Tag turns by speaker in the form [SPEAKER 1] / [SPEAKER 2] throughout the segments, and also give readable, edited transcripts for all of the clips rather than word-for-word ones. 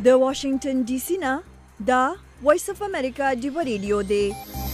[SPEAKER 1] د واشنگټن ډي سي نه دا وایس اف امریکا ډیو ریډیو دی.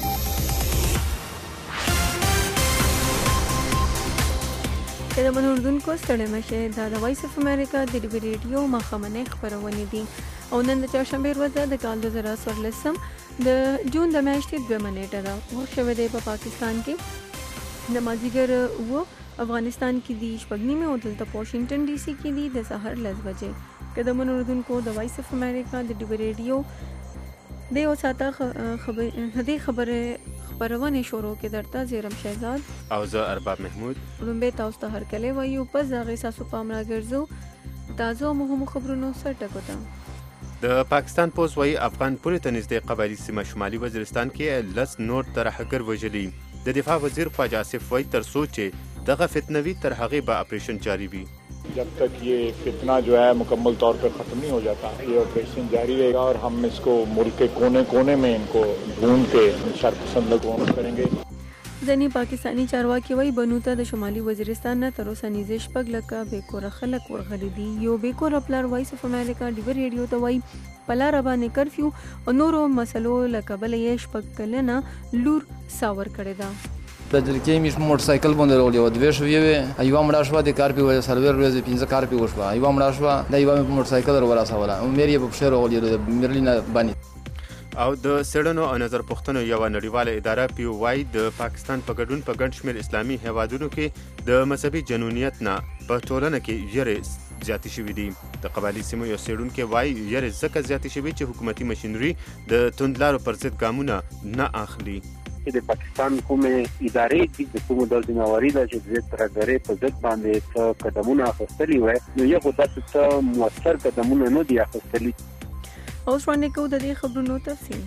[SPEAKER 2] د منوردونکو ستړي مشه دا د وایس اف امریکا د ډیو ریډیو مخامنه خبرونه دي او نن د چهارشنبه ورځ د کال 2014 د جون د میاشتې 2 نیټه ده. وخت شوه دی په پاکستان کې د مازیګر و افغانستان کې دی شپږ او دلته واشنگټن ډي سي کې دی د سحر 10 بجې. که د منوردونکو د وایس اف امریکا د ډیو ریډیو د یو ساته خبرونه شروع کې درته زیرم شهزاد
[SPEAKER 3] او زه ارباب محمود
[SPEAKER 2] لومبه تاسو ته هرکلی وایو. پس هغه ساسو پام راګرځو تازه مهمو خبرونو سره ټکو ته.
[SPEAKER 3] د پاکستان پوز وایي افغان پولې ته نږدې قبایلي سیمه شمالي وزیرستان کې 10 نور ترهګر وژلي. د دفاع وزیر خواجه آصف وایي تر څو چې دغه فتنوي تر هغې به اپریشن جاری وي.
[SPEAKER 4] जब तक ये फितना जो है मुकम्मल तौर पर ख़त्म नहीं हो जाता, ये ऑपरेशन जारी रहेगा और हम इसको मुल्क के कोने कोने में इनको ढूंढ के शरपसंद लोगों को करेंगे.
[SPEAKER 2] ځینې پاکستانی چارواکي وایي بنو ته د شمالي وزیرستان نه تر اوسه نږدې 6 لکه بېکوره خلک ورغلي دي. یو بېکوره پلار وایس اف امریکا ډیو ریډیو ته وایي په لاره باندې کرفیو او نورو مسلو له کبله یې 6 کلنه لور ساور کړې ده.
[SPEAKER 5] د جلکې میش موټرسایکل باندې راولې و دوه شوې وې ایوا مړه شو د کار په وجه سرور ورځ 15 کار په وشو ایوا مړه شو د ایوا موټرسایکل ور راسوله او مې په شهر راولې مرلینا باندې.
[SPEAKER 3] او د سړنو او نظر پښتنو یو نړیواله اداره پی وای د پاکستان په ګډون په ګڼ شمېر اسلامي هیوادونو کې د مذهبي جنونیت نه په ټولنه کې یې زیاتې شوې دي. د قبایلي سیمو یو څېړونکی وایي یې ځکه زیاتې شوې چې حکومتي مشینري د توندلارو پر ضد ګامونه نه اخلي.
[SPEAKER 6] د پاکستان کومه ادارې چې د کومو د ځناوري د جزیات ترګرې په ضد باندې قدمونه اخیستلي وای نو یو خدای ته موثر قدمونه نه دي اخیستلي.
[SPEAKER 2] اوس باندې کو د دې خبرونو تفصیل.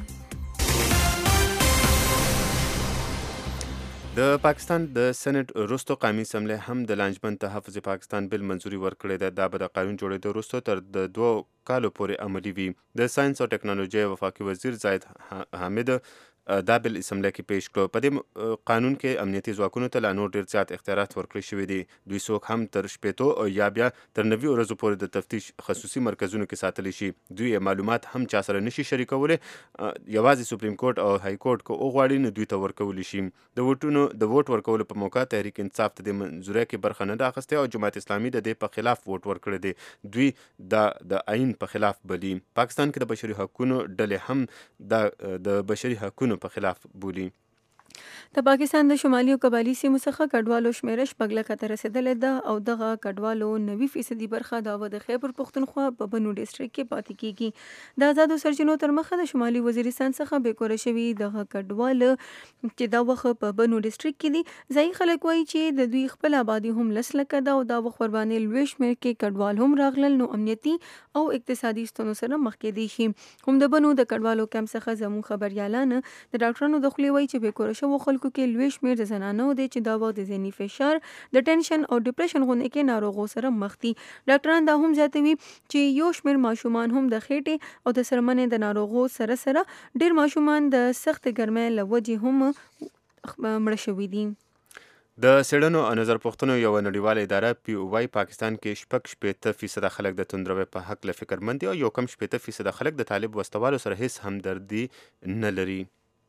[SPEAKER 3] د پاکستان د سېنات وروسته قومي اسمبلی هم د لانجمن تحفظ پاکستان بل منځوري ورکړی ده. دا به د قانون جوړېدو وروسته تر د 2 کالو پورې عملي وي. د ساينس او ټکنالوژي وفاقي وزیر زاید حامد دا بل اسمبلی کې پیش کړو. په دې قانون کې امنیتي ځواکونو ته لا نور ډېر زیات اختیارات ورکړل شوي دي. دوی څوک هم تر 80 یا بیا تر 90 ورځو پورې د تفتیش خصوصي مرکزونو کې ساتلی شي. دوی معلومات هم چا سره نشي شریکولی، یوازې سپریم کورټ او های کورټ که وغواړي نو دوی ته ورکولی شي. د ووټ ورکولو په موقع تحریک انصاف ته د منظورۍ کې برخه نه ده اخیستې او جماعت اسلامي د دې په خلاف ووټ ورکړی دی. دوی دا د آئین په خلاف بولي. پاکستان کې د بشري حقونو ډلې هم د بشري حقونو په خلاف بولي.
[SPEAKER 2] د پاکستان د شمالي او قبایلي سیمو څخه کډوالو شمېره 6 لکه ته رسېدلې ده او دغه کډوالو 90% برخه د خیبر پښتونخوا په بنو ډسټریکټ کې پاتې کیږي. د آزادو سرچینو تر مخه د شمالي وزیرستان څخه بېکوره شوي دغه کډوال چې دا وخت په بنو ډسټریکټ کې دي ځایي خلک وایي چې د دوی خپل آبادي هم 10 لکه ده او دا وخت ور باندې لوی شمېر کې کډوال هم راغلل نو امنیتي او اقتصادي ستونزو سره مخ کېدی شي. هم د بنو د کډوالو کمپ څخه زموږ خبريالان د ډاکټرانو د خولې وایي چې بېکوره شوو خلکو کې لوی شمېر د زنانو دی چې دا وخت د ذهني فشار د ټینشن او ډپریشن غونډې کې ناروغو سره مخ دي. ډاکټران دا هم زیاتوي چې یو شمېر ماشومان هم د خېټې او د سرمنې د ناروغو سره ډېر ماشومان د سخت ګرمۍ له وجې هم مړه شوي دي.
[SPEAKER 3] د سړنو او نظر پښتنو یو نړیواله اداره پی وای پاکستان کې 60% خلک د توندروي په حق له فکرمند دي او یو کم 60% خلک د طالب وسوالو سره هیڅ همدردي نه لري.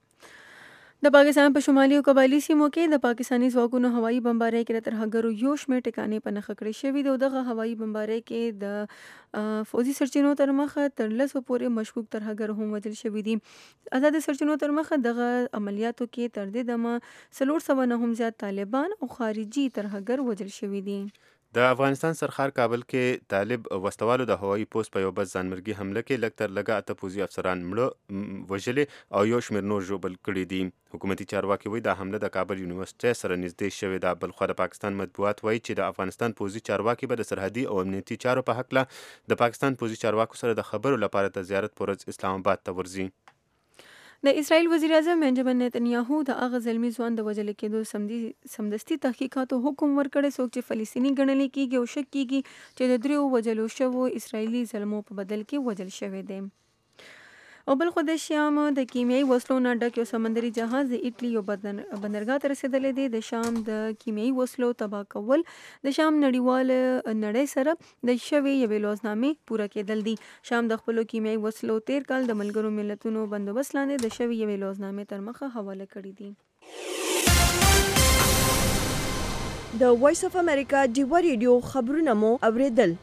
[SPEAKER 2] د پاکستان په شمالي او قبایلي سیمو کې د پاکستاني ځواکونو هوایي بمبارۍ کې د ترهګرو یو شمېر ټکانې په نښه کړې شوي دي او دغه هوایي بمبارۍ کې د فوزي سرچینو تر مخه تر 10 پورې مشکوک ترهګر هم وژل شوي دي. آزاد سرچینو تر مخه دغه عملیاتو کې تر دې دمه 400 نه هم زیات طالبان او خارجي ترهګر وژل شوي دي.
[SPEAKER 3] د افغانستان سرخار کابل کې طالب وسوالو د هوایي پوسټ په یو بس ځانمرګي حمله کې لږ تر لږه 8 پوځي افسران مړه وژلې او یو شمېر نور ژوبل کړي دي. حکومتي چارواکي وایي دا حمله د کابل یونیورسيټۍ سره نږدې شوې ده. بلخوا د پاکستان مطبوعات وایي چې د افغانستان پوځي چارواکي به د سرحدي او امنیتي چارو په هکله د پاکستان پوځي چارواکو سره د خبرو لپاره د زیارت پر ورځ اسلام آباد ته ورځي.
[SPEAKER 2] د اسرائیل وزیر اعظم بنجامین نتنیاهو د هغه زلمي ځوان د وژل کېدو سمدستي تحقیقاتو حکم ورکړی څوک چې فلسطیني ګڼل کېږي او شک کېږي چې د 3 وژلو شوو اسرائیلي زلمو په بدل کې وژل شوی دی. او بل خو د شام د کیمیاوي وسلو نه ډک یو سمندري جهاز د ایټلی یو بندرګاه ته رسېدلی دی. د شام د کیمیاوي وسلو تباه کول د شام نړۍ سره د شوې یوې لوزنامې پوره کېدل دي. شام د خپلو کیمیاوي وسلو تیر کال د ملګرو ملتونو بندوبست لاندې د شوې یوې لوزنامې تر مخه حواله کړي دي.
[SPEAKER 1] د وایس اف امریکا ډیوا ریډیو خبرونه مو اوریدل.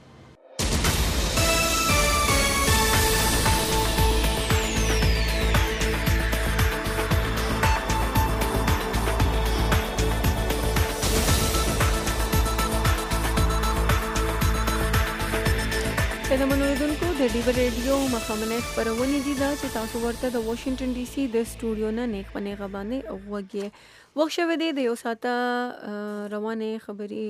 [SPEAKER 2] د منوریدونکو د ډیوا ریډیو مخامنه خبرونه دي دا چې تاسو ورته د واشنگټن ډي سي د سټوډیو نه نیک پنې غبانې وغوږی وخت شوه دی د یو ساته روانه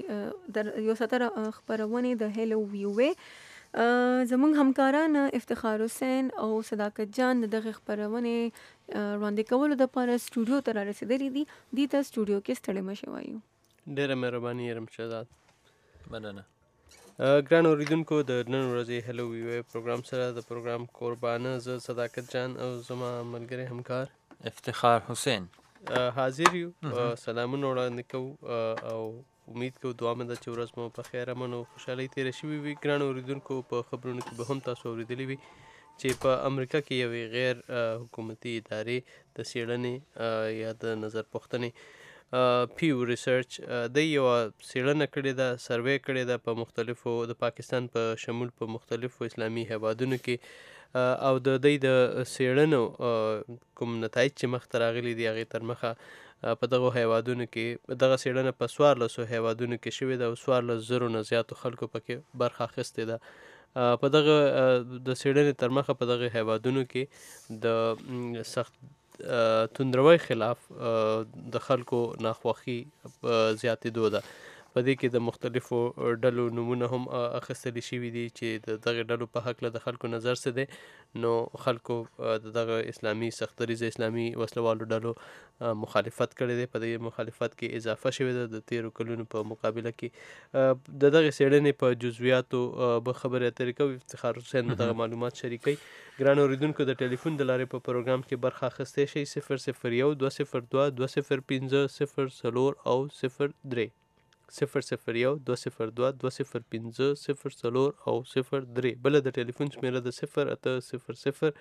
[SPEAKER 2] خبرونه د هلو ویوې زموږ همکاران افتخار حسین او صداقت جان دغه خبرونه وړاندې کولو لپاره سټوډیو ته رسیدلي دي. د ته سټوډیو کې ستړي مشه وایو.
[SPEAKER 7] ډیره مهرباني يرم شهزاد.
[SPEAKER 8] مننه.
[SPEAKER 7] ګران اوریدونکو د نن ورځې هلو ویوې پروګرام سره د پروګرام قربانه زه صداقت جان او زما ملګری همکار
[SPEAKER 8] افتخار حسین
[SPEAKER 7] حاضر یو. سلامونه وړاندې کوو او امید کوو دعا مې ده چې ورځ مو په خیر امن او خوشحالۍ تېره شوې وي. ګران اوریدونکو په خبرونو کې به هم تاسو اورېدلی وي چې په امریکا کې یوې غیر حکومتي ادارې د څېړنې یا د نظر پوښتنې پیو ریسرچ د یو څېړنه کړې ده، سروې کړې ده په مختلفو د پاکستان په شمول په مختلفو اسلامي هیوادونو کې او د دوی د څېړنو کوم نتایج چې مخته راغلي دي هغې تر مخه په دغو هیوادونو کې دغه څېړنه په 1400 هیوادونو کې شوې ده او 14,000 نه زیاتو خلکو پکې برخه اخیستې ده. په دغه د څېړنې تر مخه په دغه هیوادونو کې د سخت توندروي خلاف د خلکو ناخوښي زیاتېدو ده. په دې کې د مختلفو ډلو نومونه هم اخیستل شوي دي چې د دغه ډلو په هکله د خلکو نظر څه دی. نو خلکو د دغه اسلامي سختدریزه اسلامي وسلوالو ډلو مخالفت کړی دی. په دې مخالفت کې اضافه شوې ده د تیرو کلونو په مقابله کې. د دغه څېړنې په جزویاتو به خبرې اترې کوي. افتخار حسین به دغه معلومات شریکوي. ګران اوریدونکو د ټلیفون د لارې په پروګرام کې برخه اخیستی شئ 001 202 205 04 او 03 001 202 205 04 او 03. بله د ټلیفون شمیره د 0800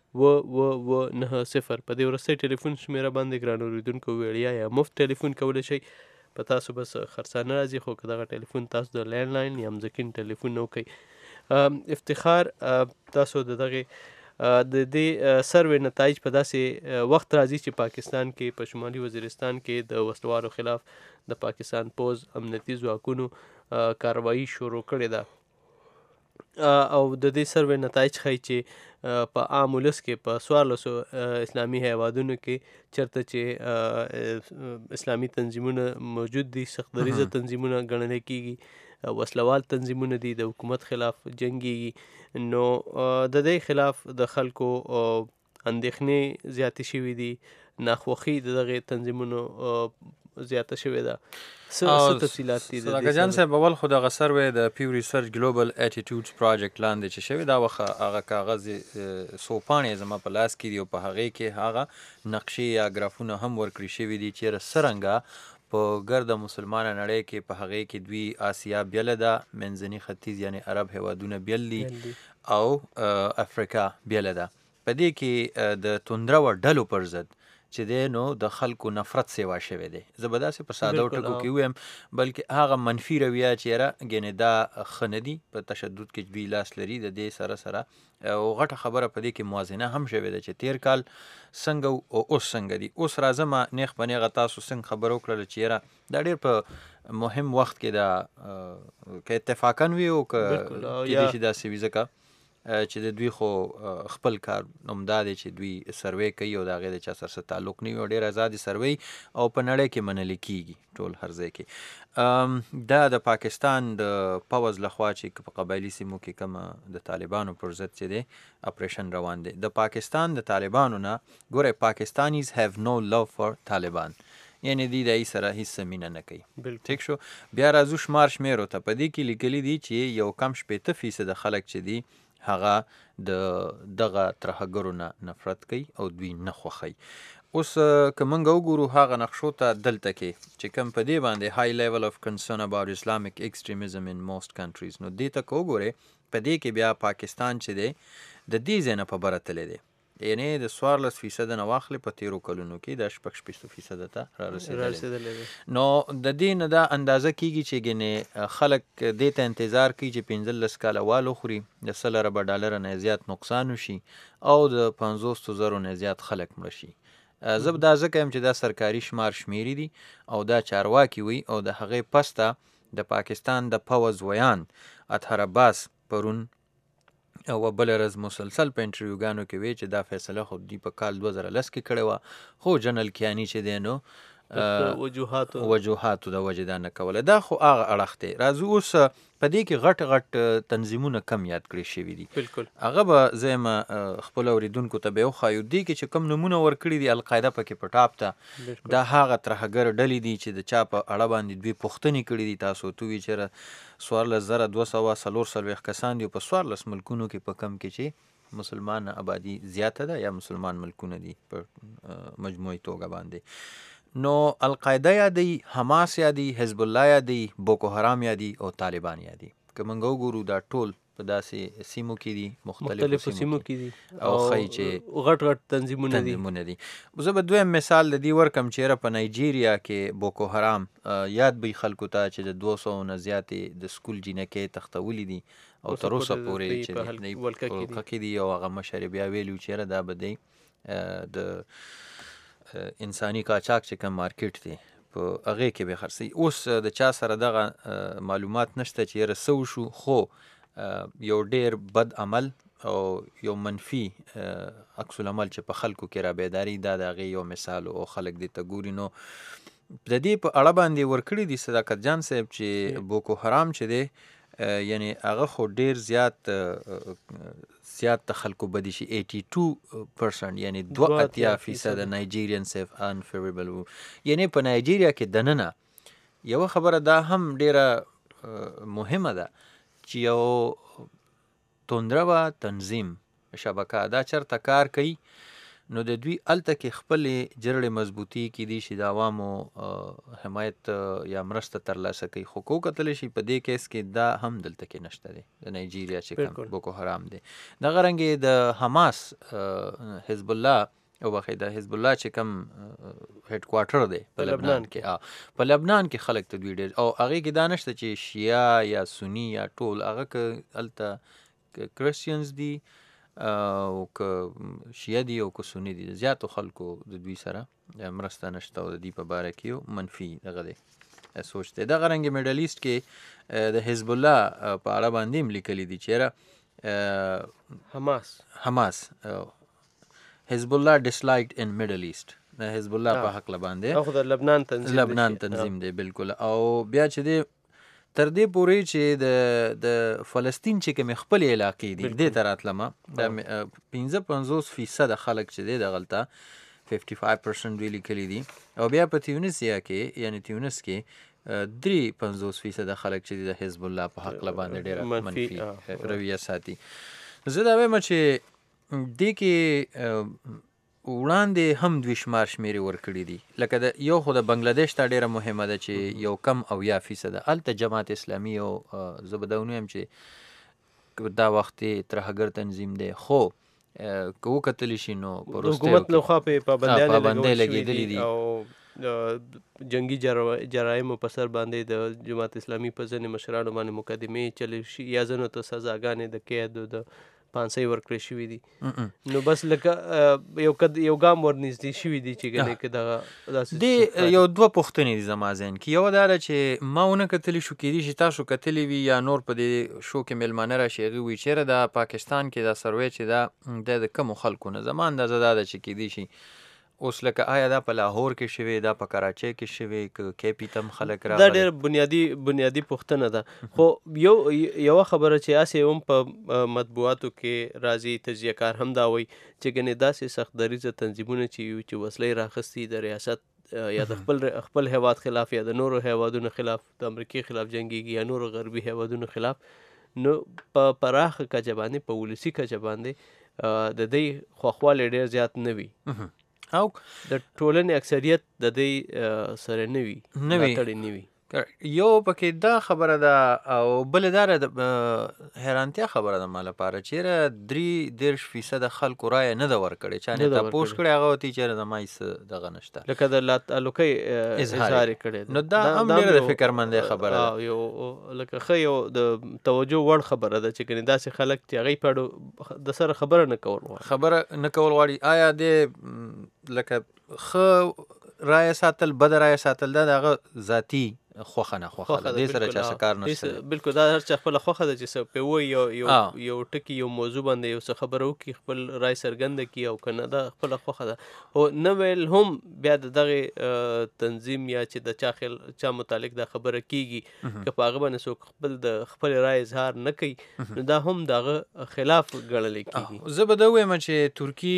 [SPEAKER 7] و90. په دې وروستۍ ټلیفون شمیره باندې ګران اوریدونکو وړیا یا مفت ټلیفون کولی شئ. په تاسو بس خرڅانه راځي خو که دغه ټلیفون تاسو د لینډلاین یا مځکین ټلیفون نه وکئ. افتخار تاسو د دغې د دې سروې نتایج په داسې وخت راځي چې پاکستان کې په شمالي وزیرستان کې د وسلوالو خلاف د پاکستان پوز امنیتي ځواکونو کاروایی شروع کړې ده او د دې سروې نتایج ښایي چې په عام ولس کې په 1400 اسلامي هیوادونو کې چېرته چې اسلامي تنظیمونه موجود دي، سختدریزه تنظیمونه ګڼلی کېږي، وسلوال تنظیمونه دي، د حکومت خلاف جنګېږي. نو د دې خلاف د خلکو اندېښنې زیاتې شوي دي، ناخوښي د دغې تنظیمونو زیاته شوې ده. څه تفصیلات دي؟
[SPEAKER 8] صداقت جان صاحب اول خو دغه سروې د پیو ریسرچ ګلوبل اټیټیوډز پروجیکټ لاندې چې شوې دا وخت هغه کاغذ څو پاڼې زما په لاس کې دي او په هغې کې هغه نقشې یا ګرافونه هم ورکړي شوي دي چې څرنګه په ګرد مسلمانه نړۍ کې په هغې کې دوی آسیا بیله ده، منځني ختیځ یعنی عرب هیوادونه بیل دي او افریقا بیله ده. په دې کې د توندرو ډلو پر ضد چې دی نو د خلکو نفرت سیوا شوی دی. زه به داسې په ساده ټکو کې ویم بلکې هغه منفي رویه چې یاره ګنې دا ښه نه دي، په تشدد کې دوی لاس لري. د دې سره سره او غټه خبره په دې کې موازنه هم شوې ده چې تیر کال څنګه او اوس څنګه دي. اوس راځمه نیغ په نیغه تاسو څنګه خبره وکړله چې یاره دا ډېر په مهم وخت کې دا که اتفاقا وي او که کېدای شي داسې وي ځکه چې د دوی خو خپل کار همدا دی چې دوی سروې کوي او د هغې د چا سره څه تعلق نه وي او ډېر ازادې سروې او په نړۍ کې منلې کېږي ټول هر ځای کې. دا د پاکستان د پوځ لخوا چې په قبایلي سیمو کې کومه د طالبانو پر ضد چې دی اپریشن روان دی. د پاکستان د طالبانو نه ګوره پاکستانیز have no love for طالبان، یعنی دی د ای سره هیڅ مینه نه کوي. ټیک شو. بیا راځو شمار شمیرو ته. په دې کې لیکلي دي چې یو کم 80% خلک چې دي هغه د دغه ترهګرو نه نفرت کوي او دوی نه خوښوي. اوس که موږ وګورو هغه نقشو ته دلته کې چې کوم په دې باندې high level of concern about Islamic extremism in most countries، نو دې ته که وګورې په دې کې بیا پاکستان چې دی د دې ځای نه په بره تللی دی، یعنی د 14% نه واخلې په 13 کلونو کې د 6% ته رارسېدلی دی. نو د دې نه دا اندازه کېږي چې ګنې خلک دې ته انتظار کوي چې 15 کاله وال وخوري، د 100 اربه ډالره نه زیات نقصان وشي او د 50,000 نه زیات خلک مړه شي. زه به دا ځکه یم چې دا سرکاري شمیرې دي او دا چارواکي وي او د هغې پس ته د پاکستان د پوځ ویان اطهر عباس پرون او بله ورځ مسلسل په انټرویوګانو کې وی چې دا فیصله خو دوی په کال 2010 کې کړې وه، خو جنرال کیاني چې دی نو وجوهاتو د وجې دا نه کوله. دا خو هغه اړخ دی. راځو اوس په دې کې غټ غټ تنظیمونه کم یاد کړی شوي دي.
[SPEAKER 7] بالکل
[SPEAKER 8] هغه به زه یم خپل اوریدونکو ته به وښایو. دې کې چې کم نمونه ورکړي دي القاعده پکې په ټاپ ته، دا هغه ترهګر ډلې دي چې د چا په اړه باندې دوی پوښتنې کړي دي. تاسو ته وی چېرې 14,244 کسان دي په 14 ملکونو کې په کم کې چې مسلمان آبادي زیاته ده یا مسلمان ملکونه دي په مجموعي توګه باندې. نو القاعده یادی، حماس یادی، حزب الله یادی، بوکو حرام یادی او طالبان یادی. که موږ وګورو دا ټول په داسې سیمو کې دي، مختلفو سیمو کې دي او ښایي چې
[SPEAKER 7] غټ غټ تنظیمونه دي.
[SPEAKER 8] زه به دویم مثال د دې ورکم چې په نایجیریا کې بوکو حرام یاد به خلکو ته چې د 200 نه زیاتې د سکول جینکې تختولي دي او تر اوسه پورې چې ولکه کې دي او هغه مشر بیا ویلو چې دا به دی د انساني قاچاق چې کوم مارکیټ دی په هغې کې به خرڅوي. اوس د چا سره دغه معلومات نشته چې یاره څه وشو، خو یو ډېر بد عمل او یو منفي عکس العمل چې په خلکو کې را بیداري، دا د هغې یو مثال او خلک دې ته ګوري. نو د دې په اړه باندې ورکړي دي صداقت جان صاحب چې بوکو حرام چې دی یعنی هغه خو ډیر زیات خلکو بدی شي 82% یعنی 2% نایجیریان سیف انفیوریبل وو. یعنی په نایجیریا کې دننه یو خبره دا هم ډیره مهمه ده چې یو توندروا تنظیم شبکه دا چرته کار کوي، نو د دوی الته کې خپلې جرړې مضبوطي کې دي چې د عوامو حمایت یا مرسته ترلاسه کوي. خو کو کتلی شي په دې کیس کې دا هم دلته کې نشته دی د نایجیریا چې کوم بوکو حرام دی. دغه رنګې د حماس حزب الله او بخې د حزب الله چې کوم هډ کوارټر دی په لبنان کې، په لبنان کې خلک ته دوی ډېر او هغې کې دا نشته چې شیعه یا سني یا ټول، هغه که هلته کرسچنز دي او که شیعه دي او که سني دي، زیاتو خلکو د دوی سره مرسته نشته او د دوی په باره کې یو منفي دغه دی سوچ دی. دغه رنګې میډل ایسټ کې د حزب الله په اړه باندې هم لیکلي دي چې حماس حزب الله ډسلایکډ ان میډل ایسټ، د حزب الله په حق باندې
[SPEAKER 7] او د
[SPEAKER 8] لبنان تنظیم دی. بالکل. او بیا چې دی تر دې پورې چې د فلسطین چې کومې خپلې علاقې دي دې ته راتلمه، د 55% خلک چې دی دغلته 55% دوی لیکلي دي. او بیا په تیونسیا کې یعنی تیونس کې 53% خلک چې دی د حزب الله په حق باندې ډېره منفي رویه ساتي. زه دا وایم چې دې کې وړاندې هم دوی شمیرې ورکړي دي، لکه د یو خو د بنګلادیش ته ډېره مهمه ده چې یو کم 80% هلته جماعت اسلامي او زه به دا ونیم چې دا وخت ترهګر تنظیم دی، خو که وکتلی شي نو
[SPEAKER 7] د حکومت لخوا پې پابندۍ لګېدلې دي او جنگي جرایمو په سر باندې د جماعت اسلامي په ځینې مشرانو باندې مقدمې چلی شي یا ځینو ته سزاګانې د قید او د پانسۍ ورکړې شوي دي. نو بس لکه یو ګام ورنږدې شوي دي چې ګنې که دغه
[SPEAKER 8] دې یو دوه پوښتنې دي زما ذهن کې. یوه دا ده چې ما ونه کتلی شو، کیدای شي تاسو کتلی وي یا نور په دې شو کې میلمانه راشي هغوی وایي چېرې دا پاکستان کې دا سروی چې دا د کمو خلکو نه، زما اندازه دا ده چې کیدای شي اوس لکه آیا دا په لاهور کې شوی، دا په کراچۍ کې شوی، که کیپي ته هم خلک راغلي،
[SPEAKER 7] دا ډېر بنیادي پوښتنه ده. خو یوه خبره چې هسې هم په مطبوعاتو کې راځي، تجزیه کار هم دا وایي چې ګنې داسې سخت دریځه تنظیمونه چې وسلې راخستي د ریاست یا د خپل هیواد خلاف یا د نورو هیوادونو خلاف، د امریکې خلاف جنګیږي یا نورو غربي هیوادونو خلاف، نو په پراخه کچه باندې په ولسي کچه باندې د دې خواخوالی ډېر زیات نه وي
[SPEAKER 8] او
[SPEAKER 7] د ټولنې اکثریت د دې سره نه وي ملاتړی نه وي.
[SPEAKER 8] یو پکې دا خبره ده او بل دا د حیرانتیا خبره ده ما لپاره چیرې 33% خلکو رایه نه ده ورکړې چا نه تپوس کړی هغه ورته چیرې زما هېڅ دغه نشته
[SPEAKER 7] لکه د لاتعلقۍ اظهار یې کړی
[SPEAKER 8] نو دا هم ډېره د فکرمندۍ خبره ده
[SPEAKER 7] یو لکه ښه یو د توجه وړ خبره ده چې ګنې داسې خلک چې هغوی په اړه د سره خبره نه کول
[SPEAKER 8] غواړي آیا د لکه ښه رایه ساتل بد رایه ساتل دا د هغه ذاتي خوخه نه خوخه ده دې سره چا څه کار نشته
[SPEAKER 7] بالکل دا هر چا خپله خوښه ده چې څه پرې وایي یو ټکي یو موضوع باندې یو څه خبره وکړي خپل رای څرګنده کړي او که نه دا خپله خوښه ده خو نه ویل هم بیا د دغې تنظیم یا چې د چا متعلق دا خبره کېږي که په هغه باندې څوک خپل د خپلې رای اظهار نه کوي نو دا هم د هغه خلاف ګڼلی کېږي.
[SPEAKER 8] زه به دا ووایم چې ترکي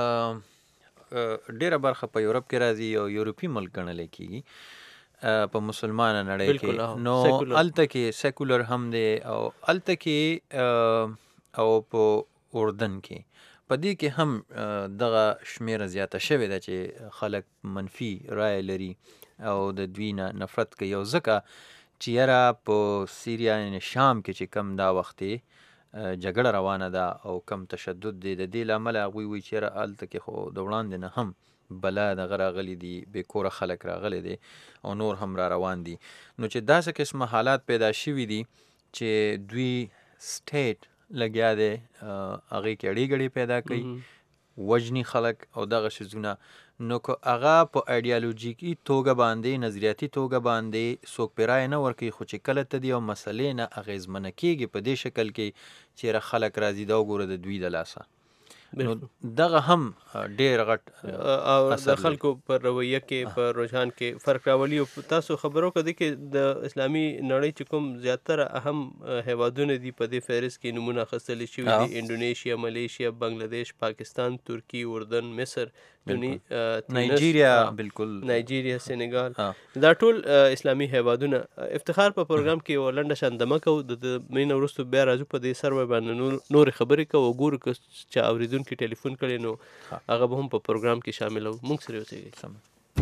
[SPEAKER 8] ډېره برخه په یورپ کې راځي او یورپي ملک ګڼلی کېږي په مسلمانه نړۍ کې نو هلته کې سیکولر هم دی او هلته کې او په اردن کې په دې کې هم دغه شمیره زیاته شوې ده چې خلک منفي رایه لري او د دوی نه نفرت کوي او ځکه چې یاره په سیریا یعنې شام کې چې کم دا وخت جګړه روانه ده او کم تشدد دی د دې له امله هغوی وایي چې یاره هلته کې خو د وړاندې نه هم بلا دغه راغلی دي بې کوره خلک راغلی دی او نور هم را روان دي نو چې داسې قسمه حالات پیدا شوي دي چې دوی سټیټ لګیا دی هغې کې اړې ګړې پیدا کوي وجني خلک او دغه شیزونه نو که هغه په ایډیالوژیکي توګه باندې نظریاتي توګه باندې څوک پرې رایه نه ورکوي خو چې کله ته د یو مسلې نه اغېزمنه کېږي په دې شکل کې چېرې خلک راځي دا وګوره د دوی د لاسه نو دغه هم ډېر غټ
[SPEAKER 7] او د خلکو پر رویه کې پر رجحان کې فرق راولي او تاسو خبرو کړئ کې د اسلامي نړۍ چې کوم زیاتره اهم هیوادونه دي په دې فهرست کې نمونه اخیستلی شوي دي انډونیشیا ملیشیا بنګلادیش پاکستان ترکی اردن مصر
[SPEAKER 8] نایجیریا بالکل
[SPEAKER 7] نایجیریا سینګال دا ټول اسلامي هیوادونه افتخار په پروګرام کې یو لنډه شاندمه کوو د مینه وروسته بیا راځو په دې سروی باندې نورې خبرې کوو وګورو که چا اورېدونکي ټلیفون کړی نو هغه به هم په پروګرام کې شامل وو موږ سره اوسېږئ.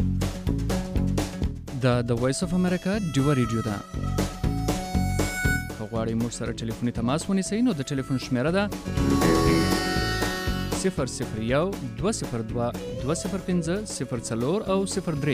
[SPEAKER 9] دا د وایس اف امریکا ډیوه ریډیو ده که غواړئ موږ سره ټلیفوني تماس ونیسئ نو د ټلیفون شمیره ده 001 202 205 04 او 03.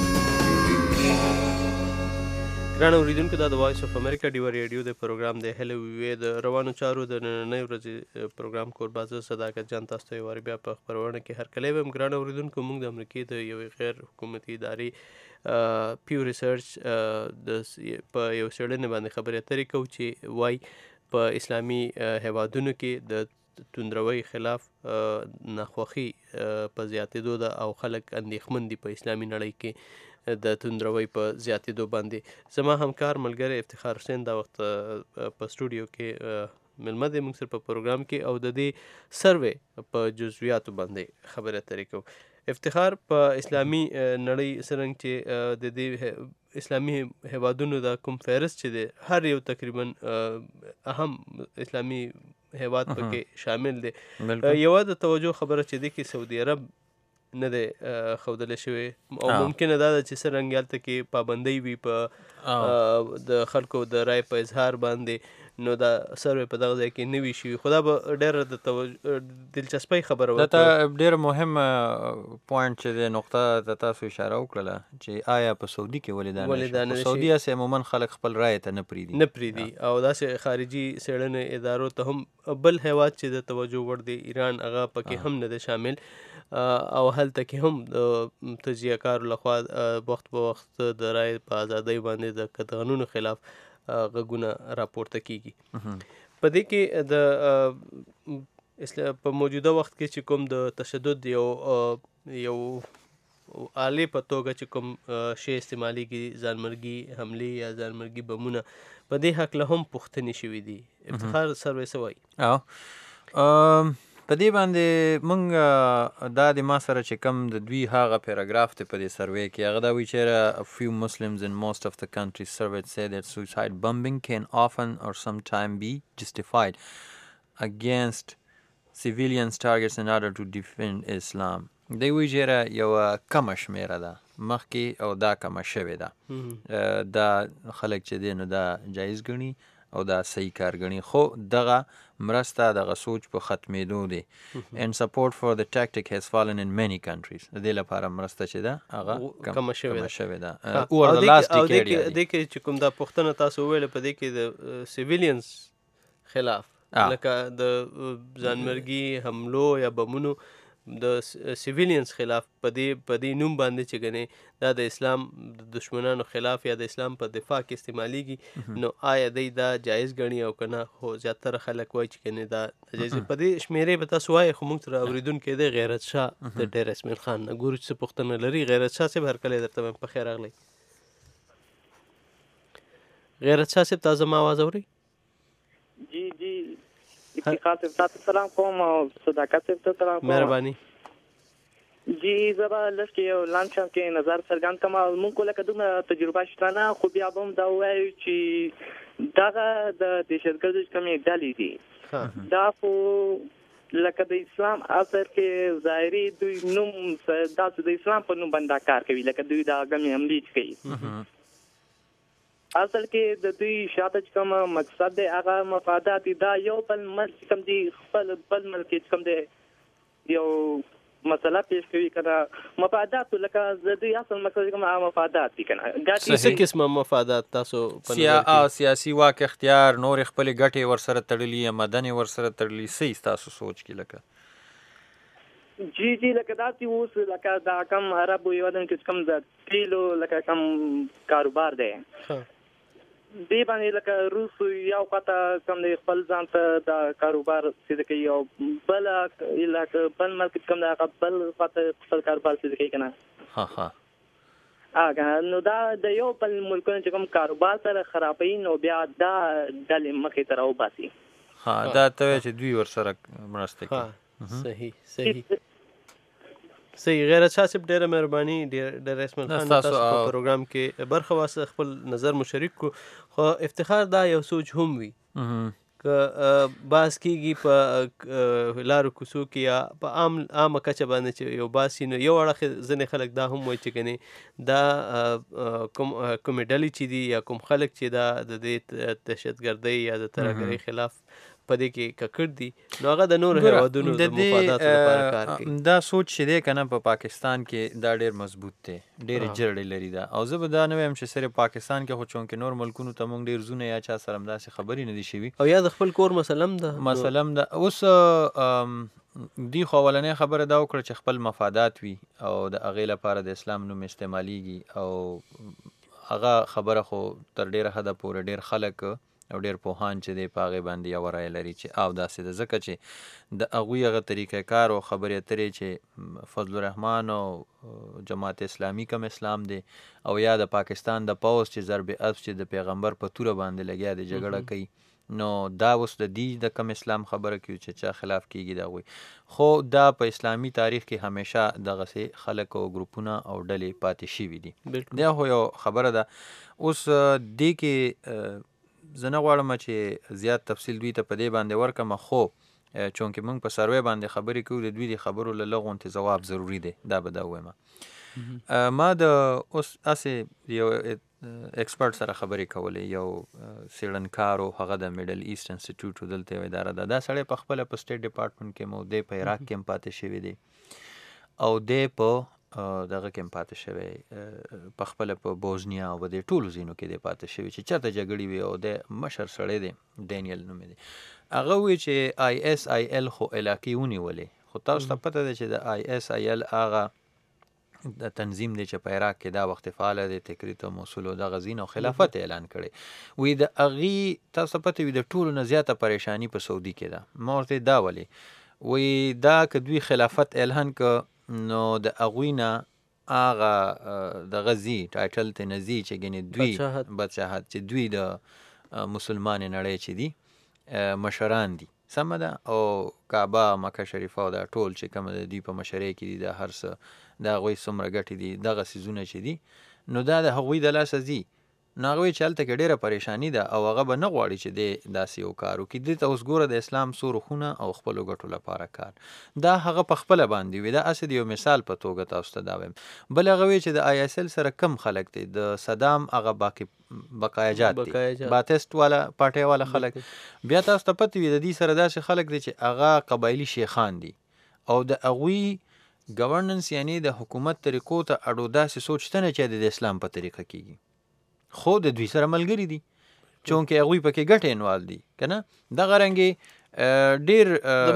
[SPEAKER 7] ګرانو اورېدونکو دا د وایس اف امریکا ډیوه ریډیو د پروګرام دی هلو ویوې د روانو چارو د نننۍ ورځې پروګرام کوربه زه صداقت جان تاسو ته یو وارې بیا په خپرونه کې هرکلی ویم. ګرانو اورېدونکو موږ د امریکې د یوې غیر حکومتي ادارې پیو ریسرچ په یو څېړنې باندې خبرې اترې کوو چې وایي په اسلامي هیوادونو کې د توندروي خلاف ناخوښي په زیاتېدو ده او خلک اندېښمن دي په اسلامي نړۍ کې د توندروي په زیاتېدو باندې. زما همکار ملګری افتخار حسین دا وخت په سټوډیو کې مېلمه دی موږ سره په پروګرام کې او د دې سروې په جزویاتو باندې خبرې اترې کوو. افتخار په اسلامي نړۍ څرنګه چې د دې اسلامي هیوادونو دا کوم فهرست چې دی هر یو تقریبا اهم اسلامي هیواد پکې شامل دی. یوه د توجه خبره چې دی کې سعودي عرب نه دی ښودلی شوی او ممکنه دا ده چې څرنګه هلته کې پابندۍ وي په د خلکو د رای په اظهار باندې نو دا سروې په دغه ځای کې نه وي شوي خو دا به ډېره د دلچسپۍ خبره
[SPEAKER 8] دا ته ډېره مهم پوینټ چې دی نقطه ته تاسو اشاره وکړله چې آیا په سعودي کې ولې دا نه شي. سعودي هسې عموما خلک خپل رایې ته نه پرېږدي
[SPEAKER 7] او داسې خارجي څېړنې ادارو ته هم بل هیواد چې د توجه وړ دی ایران هغه پکې هم نه دی شامل او هلته کې هم تجزیه کارو لخوا وخت په وخت د رای په ازادۍ باندې د قطغنونو خلاف غږونه راپورته کیږي. په دې کې د په موجوده وخت کې چې کوم د تشدد یو آلې په توګه چې کوم شی استعمالیږي ځانمرګي حملې یا ځانمرګي بمونه په دې هکله هم پوښتنې شوي دي. افتخار سروې څه وایي؟
[SPEAKER 8] په دې باندې موږ دا د ما سره چې کم د دوی هغه پیراګراف دی په دې سروې کې هغه دا وایي چې a few Muslims in most of the countries surveyed say that suicide bombing can often or sometime be justified against civilians targets in order to defend Islam. دی وایي چې یوه کمه شمېره ده مخکې او دا کمه شوې ده دا خلک چې دی نو دا جایز ګڼي او دا صحیح کار ګڼي خو دغه مرسته دغه سوچ په ختمېدو دی and support for the tactic has fallen in many countries د دې لپاره مرسته چې ده هغه کمه شوې ده over the last decade
[SPEAKER 7] دې کې چې کوم دا پوښتنه تاسو وویله په دې کې د سیویلینز خلاف لکه د ځانمرګي حملو یا بمونو د سیویلینز خلاف په دې نوم باندې چې ګنې دا د اسلام د دشمنانو خلاف یا د اسلام په دفاع کې استعمالیږي نو آیا دی دا جایز ګڼي او که نه خو زیاتره خلک وایي چې ګنې دا جایز په دې شمېرې به تاسو وایي خو موږ سره اورېدونکی دی غیرت شاه د ډیر اسمین خان نه ګورو چې څه پوښتنه لري غیرت شاه صاحب هرکلی درته وایم په خیر راغلی غیرت شاه صاحب تاسو زما آواز اورئ
[SPEAKER 10] جی افتخار صاحب تاسو سلام کوم او صداقت صاحب ته سلام کوم
[SPEAKER 7] مهرباني
[SPEAKER 10] جی زبا لږ کې یو لانچ کې نظر څرګند کما مونږ کوله کدومره تجربه شته نه خو بیا به هم دا وایو چې دغه د دهشتګردو کمې ډلې دي دا خو لکه د اسلام اثر کې ظاهري دوی نوم داسې د اسلام په نوم باندې کار کوي لکه دوی دا غمې حملې کوي اصل کې د دوی شاته کوم مقصد دی هغه مفادات دا یو بل ملک کوم دی خپل بل ملک کوم دی یو مسله پیش کوي کنه مفادات لکه د دوی اصل مقصد کوم مفادات دي کنه
[SPEAKER 7] څه قسمه مفادات تاسو
[SPEAKER 8] سیاسي واک اختیار نور خپل ګټې ورسره تړلي یا مدني ورسره تړلي څه تاسو سوچ کې لکه
[SPEAKER 10] جی لکه دا چې اوس لکه دا کم عربو یو دن کې کم د تیلو لکه کم کاروبار دی دی باندې لکه روس یو خواته کم دی خپل ځان ته دا کاروبار سیده کوي او بل لکه بل ملک کم دا بل خواته خپل کاروبار سیده کوي کنه نو دا د یو بل ملکونو چې کوم کاروبار سره خرابوي نو بیا دا ډلې مخې ته راوباسي
[SPEAKER 8] دا ته چې دوی ورسره مرسته کوي
[SPEAKER 7] صحیح غیرت شاه صاحب ډیره مهرباني ډیر اسمن خان تاسو په پروګرام کې برخه واسه خپل نظر مشارک کو خو افتخار دا یو سوچ هم وي که باس کېږي په لارو کوڅو کې یا په عامه کچه باندې چې یو باسي نو یو اړخ ځینې خلک دا هم وایي چې ګنې دا کومې ډلې چې دي یا کوم خلک چې دا د دې دهشتګردۍ یا د ترهګرۍ خلاف په دې کې ککړ دي نو هغه د نورو هیوادونو د مفاداتو لپاره کار کوي
[SPEAKER 8] دا سوچ چې دی کنه په پاکستان کې دا ډیر مضبوط دی ډیرې جرړې لري دا او زه به دا نه وایم چې صرف پاکستان کې خو چونکې نور ملکونو ته موږ ډیر زونه یا چا سره همداسې خبرې نه دي شوي
[SPEAKER 7] او یا د خپل کور مسله ده
[SPEAKER 8] اوس دی خو اولنۍ خبره دا وکړه چې خپل مفادات وي او د هغې لپاره د اسلام نوم استعمالیږي او هغه خبره خو تر ډیره حده پورې ډیر خلک او ډیر پوهان چې دی په هغې باندې یوه رایه لري چې او داسې ده ځکه چې د هغوی هغه طریقه کار او خبرې اترې چې فضل الرحمن او جماعت اسلامي کم اسلام دی او یا د پاکستان د پوځ چې ضرب عفو چې د پیغمبر په توره باندې لګیا دی جګړه کوي نو دا اوس د دې د کم اسلام خبره کوي چې چا خلاف کیږي د هغوی خو دا په اسلامي تاریخ کې همیشه دغسې خلک او ګروپونه او ډلې پاتې شوي دي دا خو یو خبره ده اوس دې کې زه نه غواړم چې زیات تفصیل دوی ته په دې باندې ورکړم خو چونکې موږ په سروې باندې خبرې کوو د دوی د خبرو له لږ غونتې ځواب ضروري دی دا به دا ووایم ما د اوس هسې یو ایکسپرټ سره خبرې کولې یو څېړنکار و هغه د میډل ایسټ انسټیټیوټ دلته یو اداره ده دا سړی په خپله په سټیټ ډپارټمنټ کې مو دی په عراق کې هم پاتې شوی دی او دی په دغه کې هم پاتې شوی په خپله په بوزنیا او په دې ټولو ځینو کې دی پاتې شوی چې چاته جګړې وي او د مشر سړی دی ډینیل نومې دی هغه وایي چې آی اس آی ال خو علاقې ونیولې خو تاسو ته پته ده چې د آی اس آی ال هغه د تنظیم دی چې په عراق کې دا وخت فعاله دی تکریت او موصول او دغه ځینو خلافت اعلان کړی وایي د هغې تاسو ته پته وي د ټولو نه زیاته پریشاني په سعودي کې ده ما ورته دا ولې وایي دا که دوی خلافت اعلان که نو د هغوی نه هغه دغه ځي ټایټل ته نه ځي چې ګنې دوی بادشاهت چې دوی د مسلمان نړۍ چې دي مشران دي سمه ده او کعبه مکه شریفه او دا ټول چې کوم د دوی په مشرۍ کې دي دا هر څه د هغوی څومره ګټې دي دغه څیزونه چې دي نو دا د هغوی د لاسه ځي نو هغوی چې هلته کې ډېره پریشاني ده او هغه به نه غواړي چې دی داسې یو کار وکړي دې ته اوس ګوره د اسلام څو رخونه او خپلو ګټو لپاره کار دا هغه په خپله باندې وي دا هسې د یو مثال په توګه تاسو ته دا وایم بل هغه وی چې د ISL سره کم خلک دی د صدام هغه بقایجات دي باتست والا پارټۍ والا خلک بیا تاسو ته پته وي د دې سره داسې خلک دی چې هغه قبایلي شیخان دي او د هغوی ګورننس یعنی د حکومت طریقو ته اډو داسې سوچ ته نه چې د اسلام په طریقه کېږي خو د دوی سره ملګري دي چونکې هغوی پکې ګټې انوال دي که نه دغه رنګې ډېر
[SPEAKER 7] د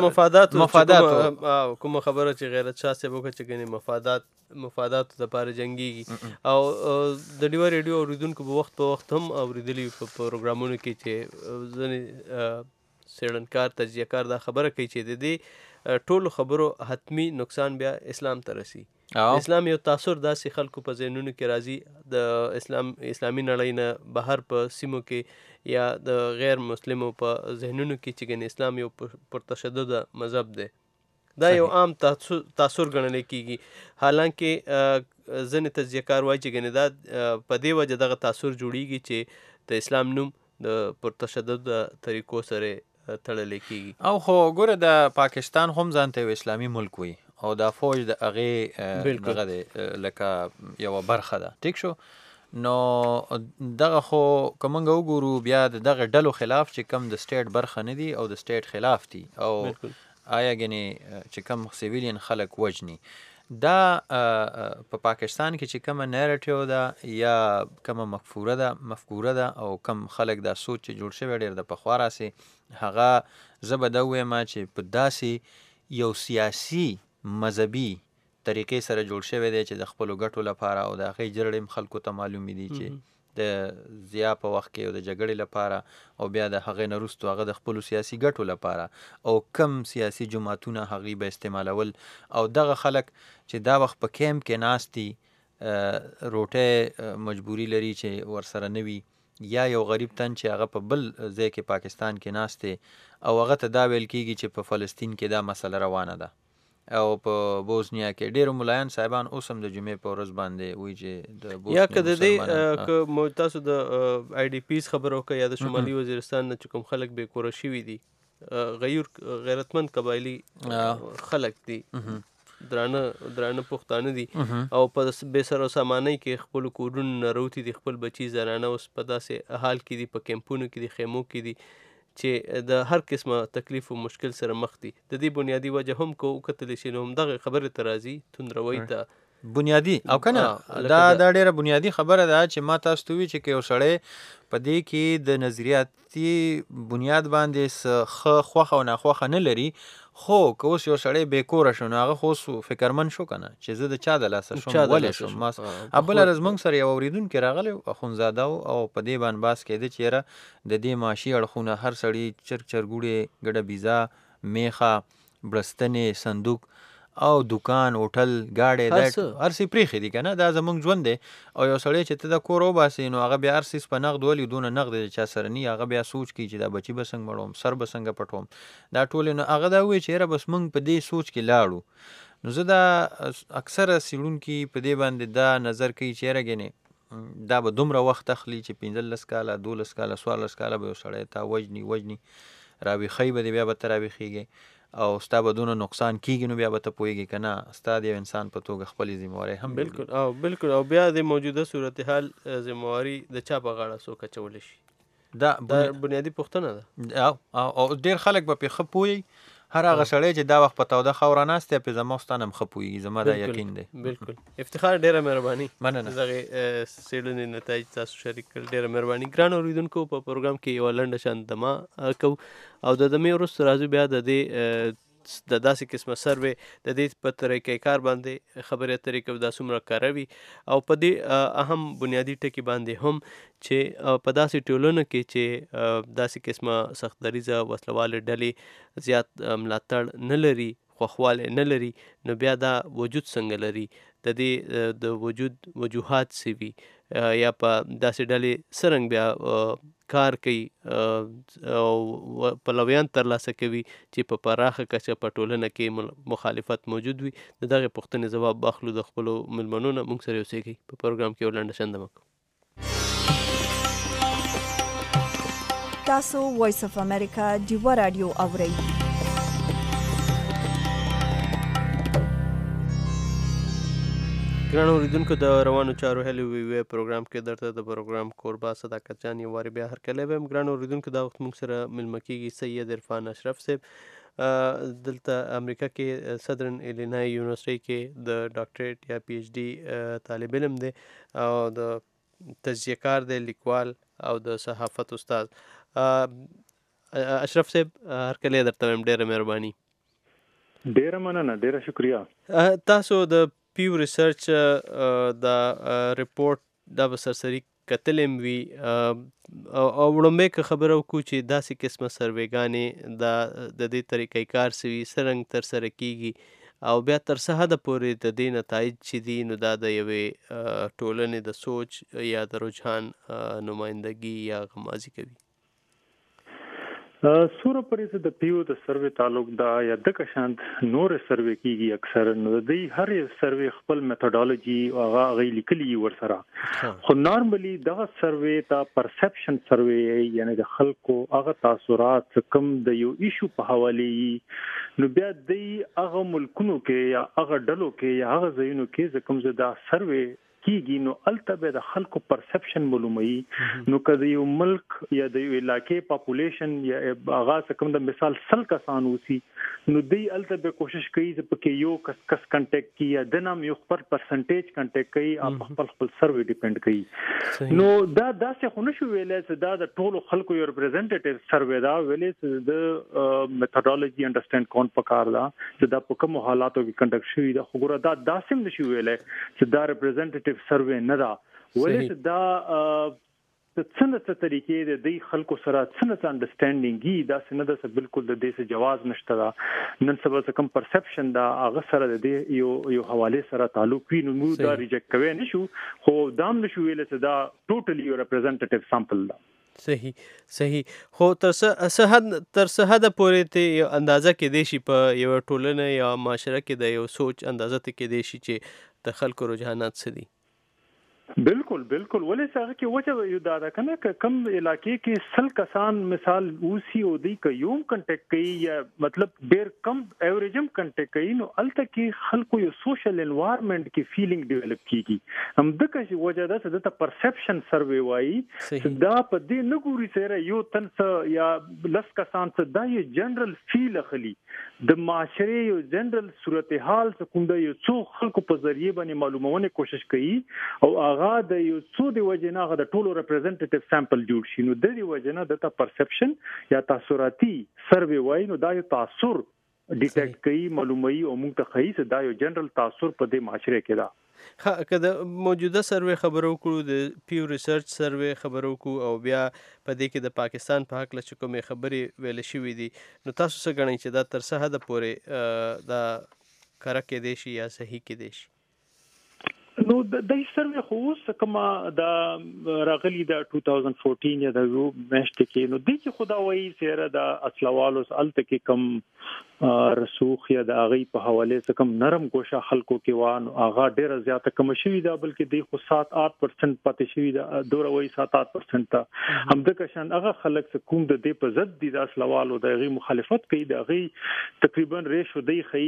[SPEAKER 7] مفاداتو کومه خبره چې غیرت شاه صاحب وکړه چې ګنې مفاداتو دپاره جنګېږي او د ډیوه ریډیو اورېدونکو په وخت هم اورېدلي په پروګرامونو کې چې ځینې څېړنکار تجزیه کار دا خبره کوي چې د دې ټولو خبرو حتمی نقصان بیا اسلام ته رسي اسلام یو تاثر داسې خلکو په ذهنونو کې راځي د اسلامي نړۍ نه بهر په سیمو کې یا د غیر مسلمو په ذهنونو کې چې ګنې اسلام یو پرتشدد مذهب دی دا یو عام تاثر ګڼل کېږي حالانکه ځینې تجزیه کار وایي چې ګنې دا په دې وجه دغه تاثر جوړیږي چې د اسلام نوم د پرتشدد طریقو سره تړلی کېږي
[SPEAKER 8] او خو ګوره د پاکستان هم ځان ته یو اسلامي ملک وي او دا فوج د هغې دغه دی لکه یوه برخه ده ټیک شو نو دغه خو که موږ وګورو بیا د دغه ډلو خلاف چې کم د سټیټ برخه نه دي او د سټیټ خلاف دي او آیا ګنې چې کم سیویلین خلک وجني دا په پاکستان کې چې کومه نیریټیو ده یا کومه مفکوره ده او کم خلک دا سوچ چې جوړ شوی ډېر د پخوا راسې هغه زه به دا ووایم چې په داسې یو سیاسي مذهبي طریقې سره جوړ شوی دی چې د خپلو ګټو لپاره او د هغې جرړې خلکو ته معلومې دي چې د ضیا په وخت کې او د جګړې لپاره او بیا د هغې نه وروستو هغه د خپلو سیاسي ګټو لپاره او کم سیاسي جماعتونه هغوی به استعمالول او دغه خلک چې دا وخت په کیمپ کې ناست دي روټۍ مجبوري لري چې ورسره نه وي یا یو غریب تن چې هغه په بل ځای کې پاکستان کې ناست دی او هغه ته دا ویل کېږي چې په فلسطین کې دا مسله روانه ده او په بوسنیا کې ډېرو ملایان صاحبان اوس هم د جمعې په ورځ باندې وایي چې د بوسنیا
[SPEAKER 7] یا که د دې که تاسو د IDPs خبره وکړئ یا د شمالي وزیرستان نه چې کوم خلک بې کوره شوي دي غیرتمند قبایلي خلک دي درانه پښتانه دي او په بې سر و سامانۍ کې خپلو کورونو نه راوتي دي خپل بچي زنانه اوس په داسې حال کې دي په کیمپونو کې دي خیمو کې دي چې د هر قسمه تکلیف او مشکل سره مخ دي د دې بنیادی وجه هم کو کتلی شي نو هم دغه خبره ته راځي توندروي ته
[SPEAKER 8] بنیادی او کنه دا ډیره بنیادی خبره ده چې ما تاسو ته وی چې یو سړی په دې کې د نظریاتي بنیاد باندې خوخه او ناخوخه نه لري خو که اوس یو سړی بې کوره شو نو هغه خو فکرمن شو که نه چې زه د چا د لاسه شوم ولې شوم بله ورځ موږ سره یو اورېدونکی راغلی اخندزاده و او په دې باندې بحث کېده چې یاره د دې معاشي اړخونه هر سړي چرګ چرګوړې ګډه بیزا میخه بړستنې صندوق او دکان هوټل گاډي هر څه پریخي دي کنه دا زمونږ ژوند دی او یو سړی چې ته د کور وباسي نو هغه بیا هر څه په نقد ولي دونه نقد چا سره نی هغه بیا سوچ کی چې دا بچي به څنګه مړوم سر به څنګه پټوم دا ټول نو هغه دا وی چې را بس مونږ په دې سوچ کې لاړو نو زه دا اکثره سیړونکي په دې باندې دا نظر کوي چې راګنی دا به دومره وخت اخلي چې 15 کاله 12 کاله 14 کاله به سړی تا وجني راوي خی به بیا به تراوي خيږي او ستا به دونه نقصان کیږي نو بیا به ته پوهېږي که نه ستا د یو انسان په توګه خپلې ذمهوارۍ هم
[SPEAKER 7] بالکل او بیا د موجوده صورتحال ذمهواري د چا په غاړه څوک اچولی شي دا بنیادي پوښتنه ده
[SPEAKER 8] او ډېر خلک به پرې ښه پوهېږي هر هغه سړی چې دا وخت په توده خاوره ناست دی پرې زما ستان هم ښه پوهېږي زما دا یقین دی
[SPEAKER 7] بالکل افتخار ډېره مهرباني
[SPEAKER 8] مننه
[SPEAKER 7] دغې څېړنې نتایج تاسو شریک کړل ډېره مهرباني ګران اورېدونکو په پروګرام کې یوه لنډه شان دمه کوو او د دمې وروسته راځو بیا د دې د داسې قسمه سروې د دې په طریقې کار باندې خبرې اترې کوي دا څومره کاروي او په دې اهم بنیادي ټکي باندې هم چې په داسې ټولنو کې چې داسې قسمه سختدریزه وسلواله ډلې زیات ملاتړ نه لري خوښوالی نه لري نو بیا دا وجود څنګه لري د دې د وجود وجوهات څه وي یا په داسې ډلې څرنګه بیا کار کوي او پلویان ترلاسه کوي چې په پراخه کچه په ټولنه کې مخالفت موجود وي. د دغې پوښتنې ځواب واخلو د خپلو مېلمنو نه. موږ سره اوسېږئ په پروګرام کې یو لنډه شنده وکړو.
[SPEAKER 1] تاسو وایس اف امریکا ډیوا رادیو اورئ.
[SPEAKER 7] ګرانو اوریدونکو د روانو چارو هلې وی پروګرام کې درته د پروګرام کوربا صداقت جان یو وارې بیا هرکلی ویم. ګرانو اوریدونکو دا وخت موږ سره مېلمه کېږي سید عرفان اشرف صاحب. دلته امریکا کې صدرن ایلینای یونیورسټۍ کې د ډاکټریټ یا پی ایچ ډي طالب علم دی او د تجزیه کار دی، لیکوال او د صحافت استاد. اشرف صاحب هرکلی درته ویم، ډېره مهرباني.
[SPEAKER 4] ډېره مننه، ډېره شکریه.
[SPEAKER 7] تاسو د پیو ریسرچ دا ریپورټ دا به سرسري کتلیم وي او وړاندې که خبره وکړو چې داسې قسمه سروېګانې د دې طریقې کار سوي څرنګه ترسره کیږي او بیا تر څه حده پورې د دې نتایج چې دي نو دا د یوې ټولنې د سوچ یا د رجحان نمایندګي یا غمازي کوي.
[SPEAKER 4] سوره پرې د پیو د سروې تعلق دا یا د کشانت نور سروې کیږي اکثر نو د هر سروې خپل میتھډالوجي او هغه لیکلي ورسره. خو نارملی دا سروې تا پرسپشن سروې یعنی د خلکو هغه تاثرات کم د یو ایشو په حواله نو بیا د هغه ملکونو کې یا هغه ډلو کې یا هغه ځایونو کې کوم دا سروې کیږي نو الته به د خلکو پرسپشن معلومي. نو کله یو ملک یا د یو علاقې پاپولیشن یا آغاز کوم د مثال 100 کسان وسی نو دی الته به کوشش کوي چې پکې یو کس کنټیکټ کی یا د نام یو خپل پرسنټیج کنټیکټ کوي او خپل سروې ډیپند کوي. نو دا داسې خو نشو ویلې چې دا د ټولو خلکو یو ریپرزنټیټیو سروې دا ویلې چې د میتھډالوجي انډرسټاند کون پکار دا چې دا په کوم حالاتو کې کنډکټ شوی دا خو ګوره دا داسې نشو ویلې چې دا ریپرزنټیټیو سروې نه دا ولې دا څنګه طریقې د دې خلکو سره څنګه انډرسټانډینګ دا څنګه د بالکل د دې جواز نشته دا نن سبا کم پرسپشن دا هغه سره د دې یو حواله سره تعلق وي نو موږ دا ریجکټ کوي نشو خو دام نشو ویل چې دا ټوټلی یو ریپرزنټیټیو سامپل دا.
[SPEAKER 7] صحیح خو تر څه حد پورې ته یو اندازه کې دی شي په یو ټولنه یا معاشره کې د یو سوچ اندازه ته کې دی شي چې د خلکو رجحانات څه دي.
[SPEAKER 4] بالکل ولې څنګه کې وجه یو دا کنه کم علاقې کې 100 کسان مثال اوسی او دی ک یوم کنټیکټ کوي یا مطلب ډیر کم ایوریجم کنټیکټ کوي نو الته کې خلکو یو سوشل انوایرنمنت کې فیلینګ ډیولپ کیږي هم د کښ وجه دا چې د پرسپشن سروې وایي دا په دې نګوري سره یو تنس یا لس کسان څخه دا یو جنرال فیل اخلي د معاشره یو جنرال صورتحال څخه کوم د یو څو خلکو په ذریعہ باندې معلومونه کوشش کوي او هغه د یو څو دی وجنه غو د ټولو ریپرزنټیټیو سامپل جوړ شي نو د دې وجنه د پرسپشن یا تاثراتي سروې وای نو دا یو تاثر ډیټیکټ کوي معلومي او موږ ته خیس دا یو جنرال تاثر په دې معاشره کې دا.
[SPEAKER 7] که د موجوده سروې خبرو وکړو د پیو ریسرچ سروې خبرو وکړو او بیا په دې کې د پاکستان په حق له کومې خبرې ویل شوې دي نو تاسو څه ګڼئ چې دا تر څه حده پورې دا کره کېدی شي یا صحیح کېدی شي؟
[SPEAKER 4] نو د سروې خو اوس کما د راغلی د 2014 یا د میاشت کې نو د چې خدا وایي چې د اصلوالو الته کې کم رسوخ یا د اغي په حواله څخه کم نرم گوشه خلکو کې وان اغا ډیره زیاته کم شوی دا بلکې د خو 7-8% پاتې شوی دا دوره وایي 7-8% ته هم د کشان اغه خلک څخه کوم د دې په ضد د اصلوالو د اغي مخالفت کوي د اغي تقریبا ریشو دی خي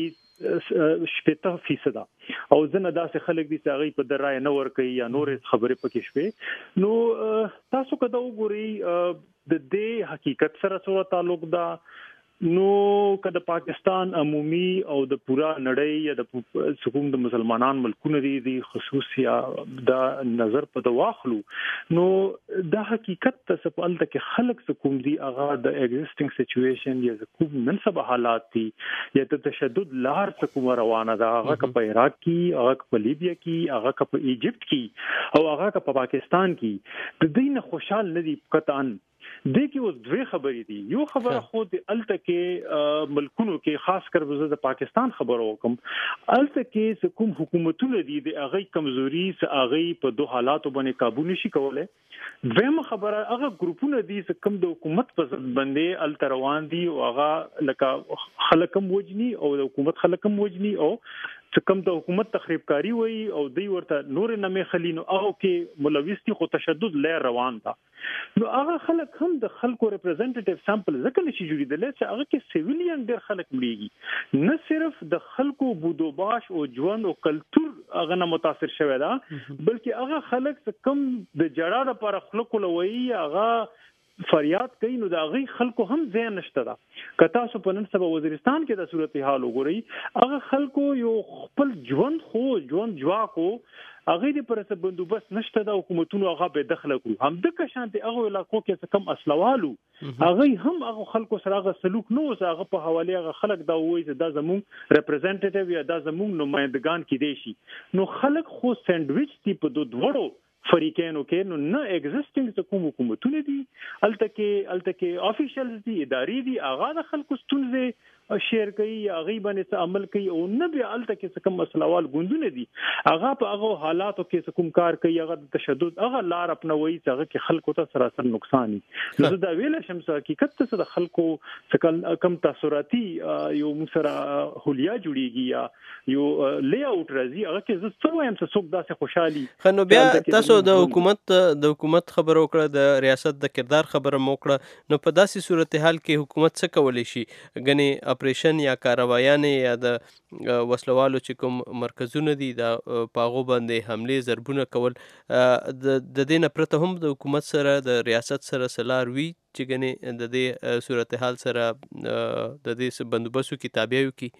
[SPEAKER 4] 70% او زنه داسې خلک دي چې هغه په درای نه ور کوي یا نور خبرې پکې شوي نو تاسو کده وګورئ د دې حقیقت سره څه تعلق ده نو کله پاکستان عمومي او د پورا نړۍ یا د حکومت د مسلمانان ملکونه دي خصوصیا د نظر په واخلو نو د حقیقت ته په الته کې خلک کوم دي هغه د ایگزیسټینګ سچويشن یا کوم منسب حالات دي یا د تشدد لار کوم روانه ده هغه په عراق کې هغه په لیبیا کې هغه په ایجپت کې او هغه په پاکستان کې د دین خوشحال ندي قطعا د کې اوس دوه خبرې دي. یو خبره خو د الته کې ملکونو کې خاص کر د پاکستان خبرو کوم الته کې کوم حکومتونه دي د هغه کمزوري س هغه په دوه حالاتو باندې قابو نشي کولای. دویمه خبره هغه ګروپونه دي چې کوم د حکومت په ضد باندې الته روان دي او هغه لکه خلکم وجني او د حکومت خلکم وجني او کوم د حکومت تخریبکاری وي او دوی ورته نور نمې خلینو او کې ملوث دي خو تشدد لې روان ده. نو هغه خلک هم د خلکو ریپرزنټیټیو سامپل ځکه نشي جوړیدل چې هغه کې سیویلین ډېر خلک مليږي نه صرف د خلکو بودوباش او ژوند او کلچر هغه نه متاثر شوی دا بلکې هغه خلک کم د جړه لپاره خلکو لوي هغه فریاد کوي نو دا غي خلکو هم ځای نشته دا که تاسو په نن سبا وزیرستان کې د صورتحال وګورئ هغه خلکو یو خپل ژوند جواکو هغه د پرسه بندوبست نشته د حکومتونو هغه به دخل کوي هم د کشانتي هغه علاقو کې کم اسلوالو هغه هم هغه خلکو سره هغه سلوک نو هغه په حواله هغه خلک دا وایي چې دا زموږ ریپرزنټیټیو یا دا زموږ نمائندگان کې دي شي نو خلک خو سینډویچ دی په دوه وړو فریقینو کې نو نه ایگزیسټینګ ته کوم حکومتونه دي الته کې افیشلز دي اداري دي هغه د خلکو ستونزې شیر کوي هغه باندې عمل کوي او نه به الته کې کوم مسلوال ګوندونه دي هغه په هغه حالاتو کې کوم کار کوي هغه تشدد هغه لار اپنوي چې هغه کې خلکو ته سراسر نقصان دي نو دا ویل شمس حقیقت ته د خلکو کم تاثیراتي یو مسره هولیا جوړیږي یا یو لی اوټ راځي هغه کې زه څه وایم چې څوک داسې خوشحالي
[SPEAKER 7] خنو بیا تاسو د حکومت خبر وکړه د ریاست د کردار خبره موکړه نو په داسې صورتحال کې حکومت څه کولی شي غني اپریشن یا کاروایانې یا د وسلوالو چې کوم مرکزونه دي د پاغو باندې حمله ضربونه کول د دې نه پرته هم د حکومت سره د ریاست سره سلار وی چې غني د دې صورتحال سره د دې بندوبستو کتابیو کی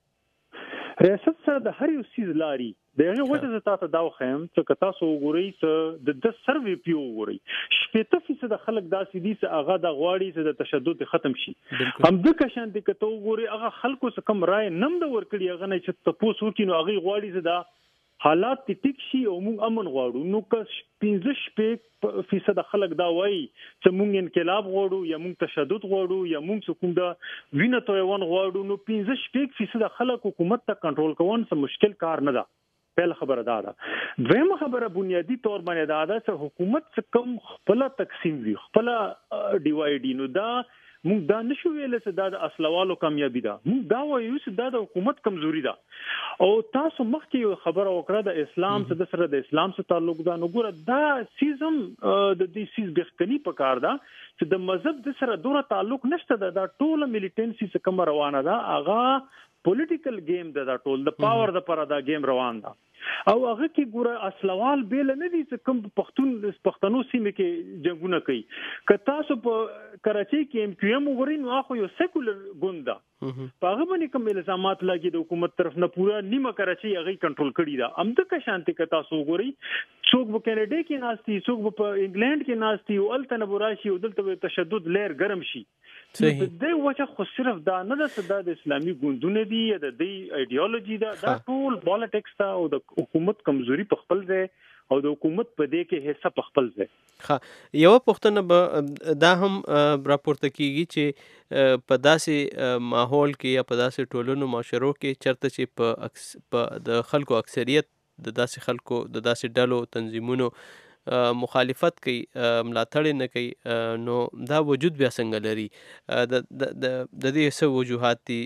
[SPEAKER 4] ریاست سره د هر یو سیز لاري دغه وجه ز تاسو دا وخم چې تاسو وګورئ چې د سروي پیو وګورئ 70% د خلک داسې دي چې هغه د غواړي چې د تشدد ختم شي هم د کشان دي کته وګورئ هغه خلکو څخه کم رائے نم د ورکړي هغه نه چې تاسو وکینو هغه غواړي چې دا حالات ټیک شي او موږ امن غواړو نو که 15% خلک دا وایي چې موږ انقلاب غواړو یا موږ تشدد غواړو یا موږ کوم دا وینه تویون غواړو نو 15% خلک حکومت ته کنټرول کوون څه مشکل کار نه ده پهل خبره ده دویمه خبره بنیادی طور باندې ده چې حکومت کم خپل تقسیم وي خپل ډیوایډ نو دا موږ دا نشو ویل چې دا د اسلوالو کامیابی ده موږ دا وایو چې دا د حکومت کمزوري ده او تاسو مخکې خبره وکړه د اسلام سره د اسلام سره تعلق ده نو ګوره دا سیزم د دې سیز بختنی په کار ده چې د مذهب د سره دوره تعلق نشته دا ټول میلیټنسي څخه کم روانه ده هغه پولیټیکل گیم ده دا ټول د پاور د پر دا گیم روان ده او هغه کې ګوره اسلوال بیل نه دي چې کوم پښتنو سیمه کې جنگونه کوي که تاسو په کراچۍ کې ام کیو ام وګورئ نو هغه یو سیکولر ګوند ده په هغه باندې کوم الزامات لګي د حکومت طرف نه پورا نیمه کراچۍ هغه کنټرول کړی دا هم د شانتي که تاسو وګورئ څوک په کینیډا کې ناشتي څوک په انګلند کې ناشتي او الته نه براشي او دلته تشدد لیر ګرم شي صحیح د وجه خو صرف دا نه ده د اسلامي ګوندونه دي د دې ایډیالوژي دا ټول پالیټکس او د حکومت کمزوري په خپل ځای او د حکومت په دې کې حصہ په خپل ځای
[SPEAKER 7] یو پښتنه دا هم راپورته کیږي چې په داسې ماحول کې یا په داسې ټولنو معاشرو کې چرته چې په د خلکو اکثریت د داسې خلکو د داسې ډلو تنظیمونو مخالفت کوي ملاتړ نه کوي نو دا وجود بیا څنګه لري د دې څه وجوهات دي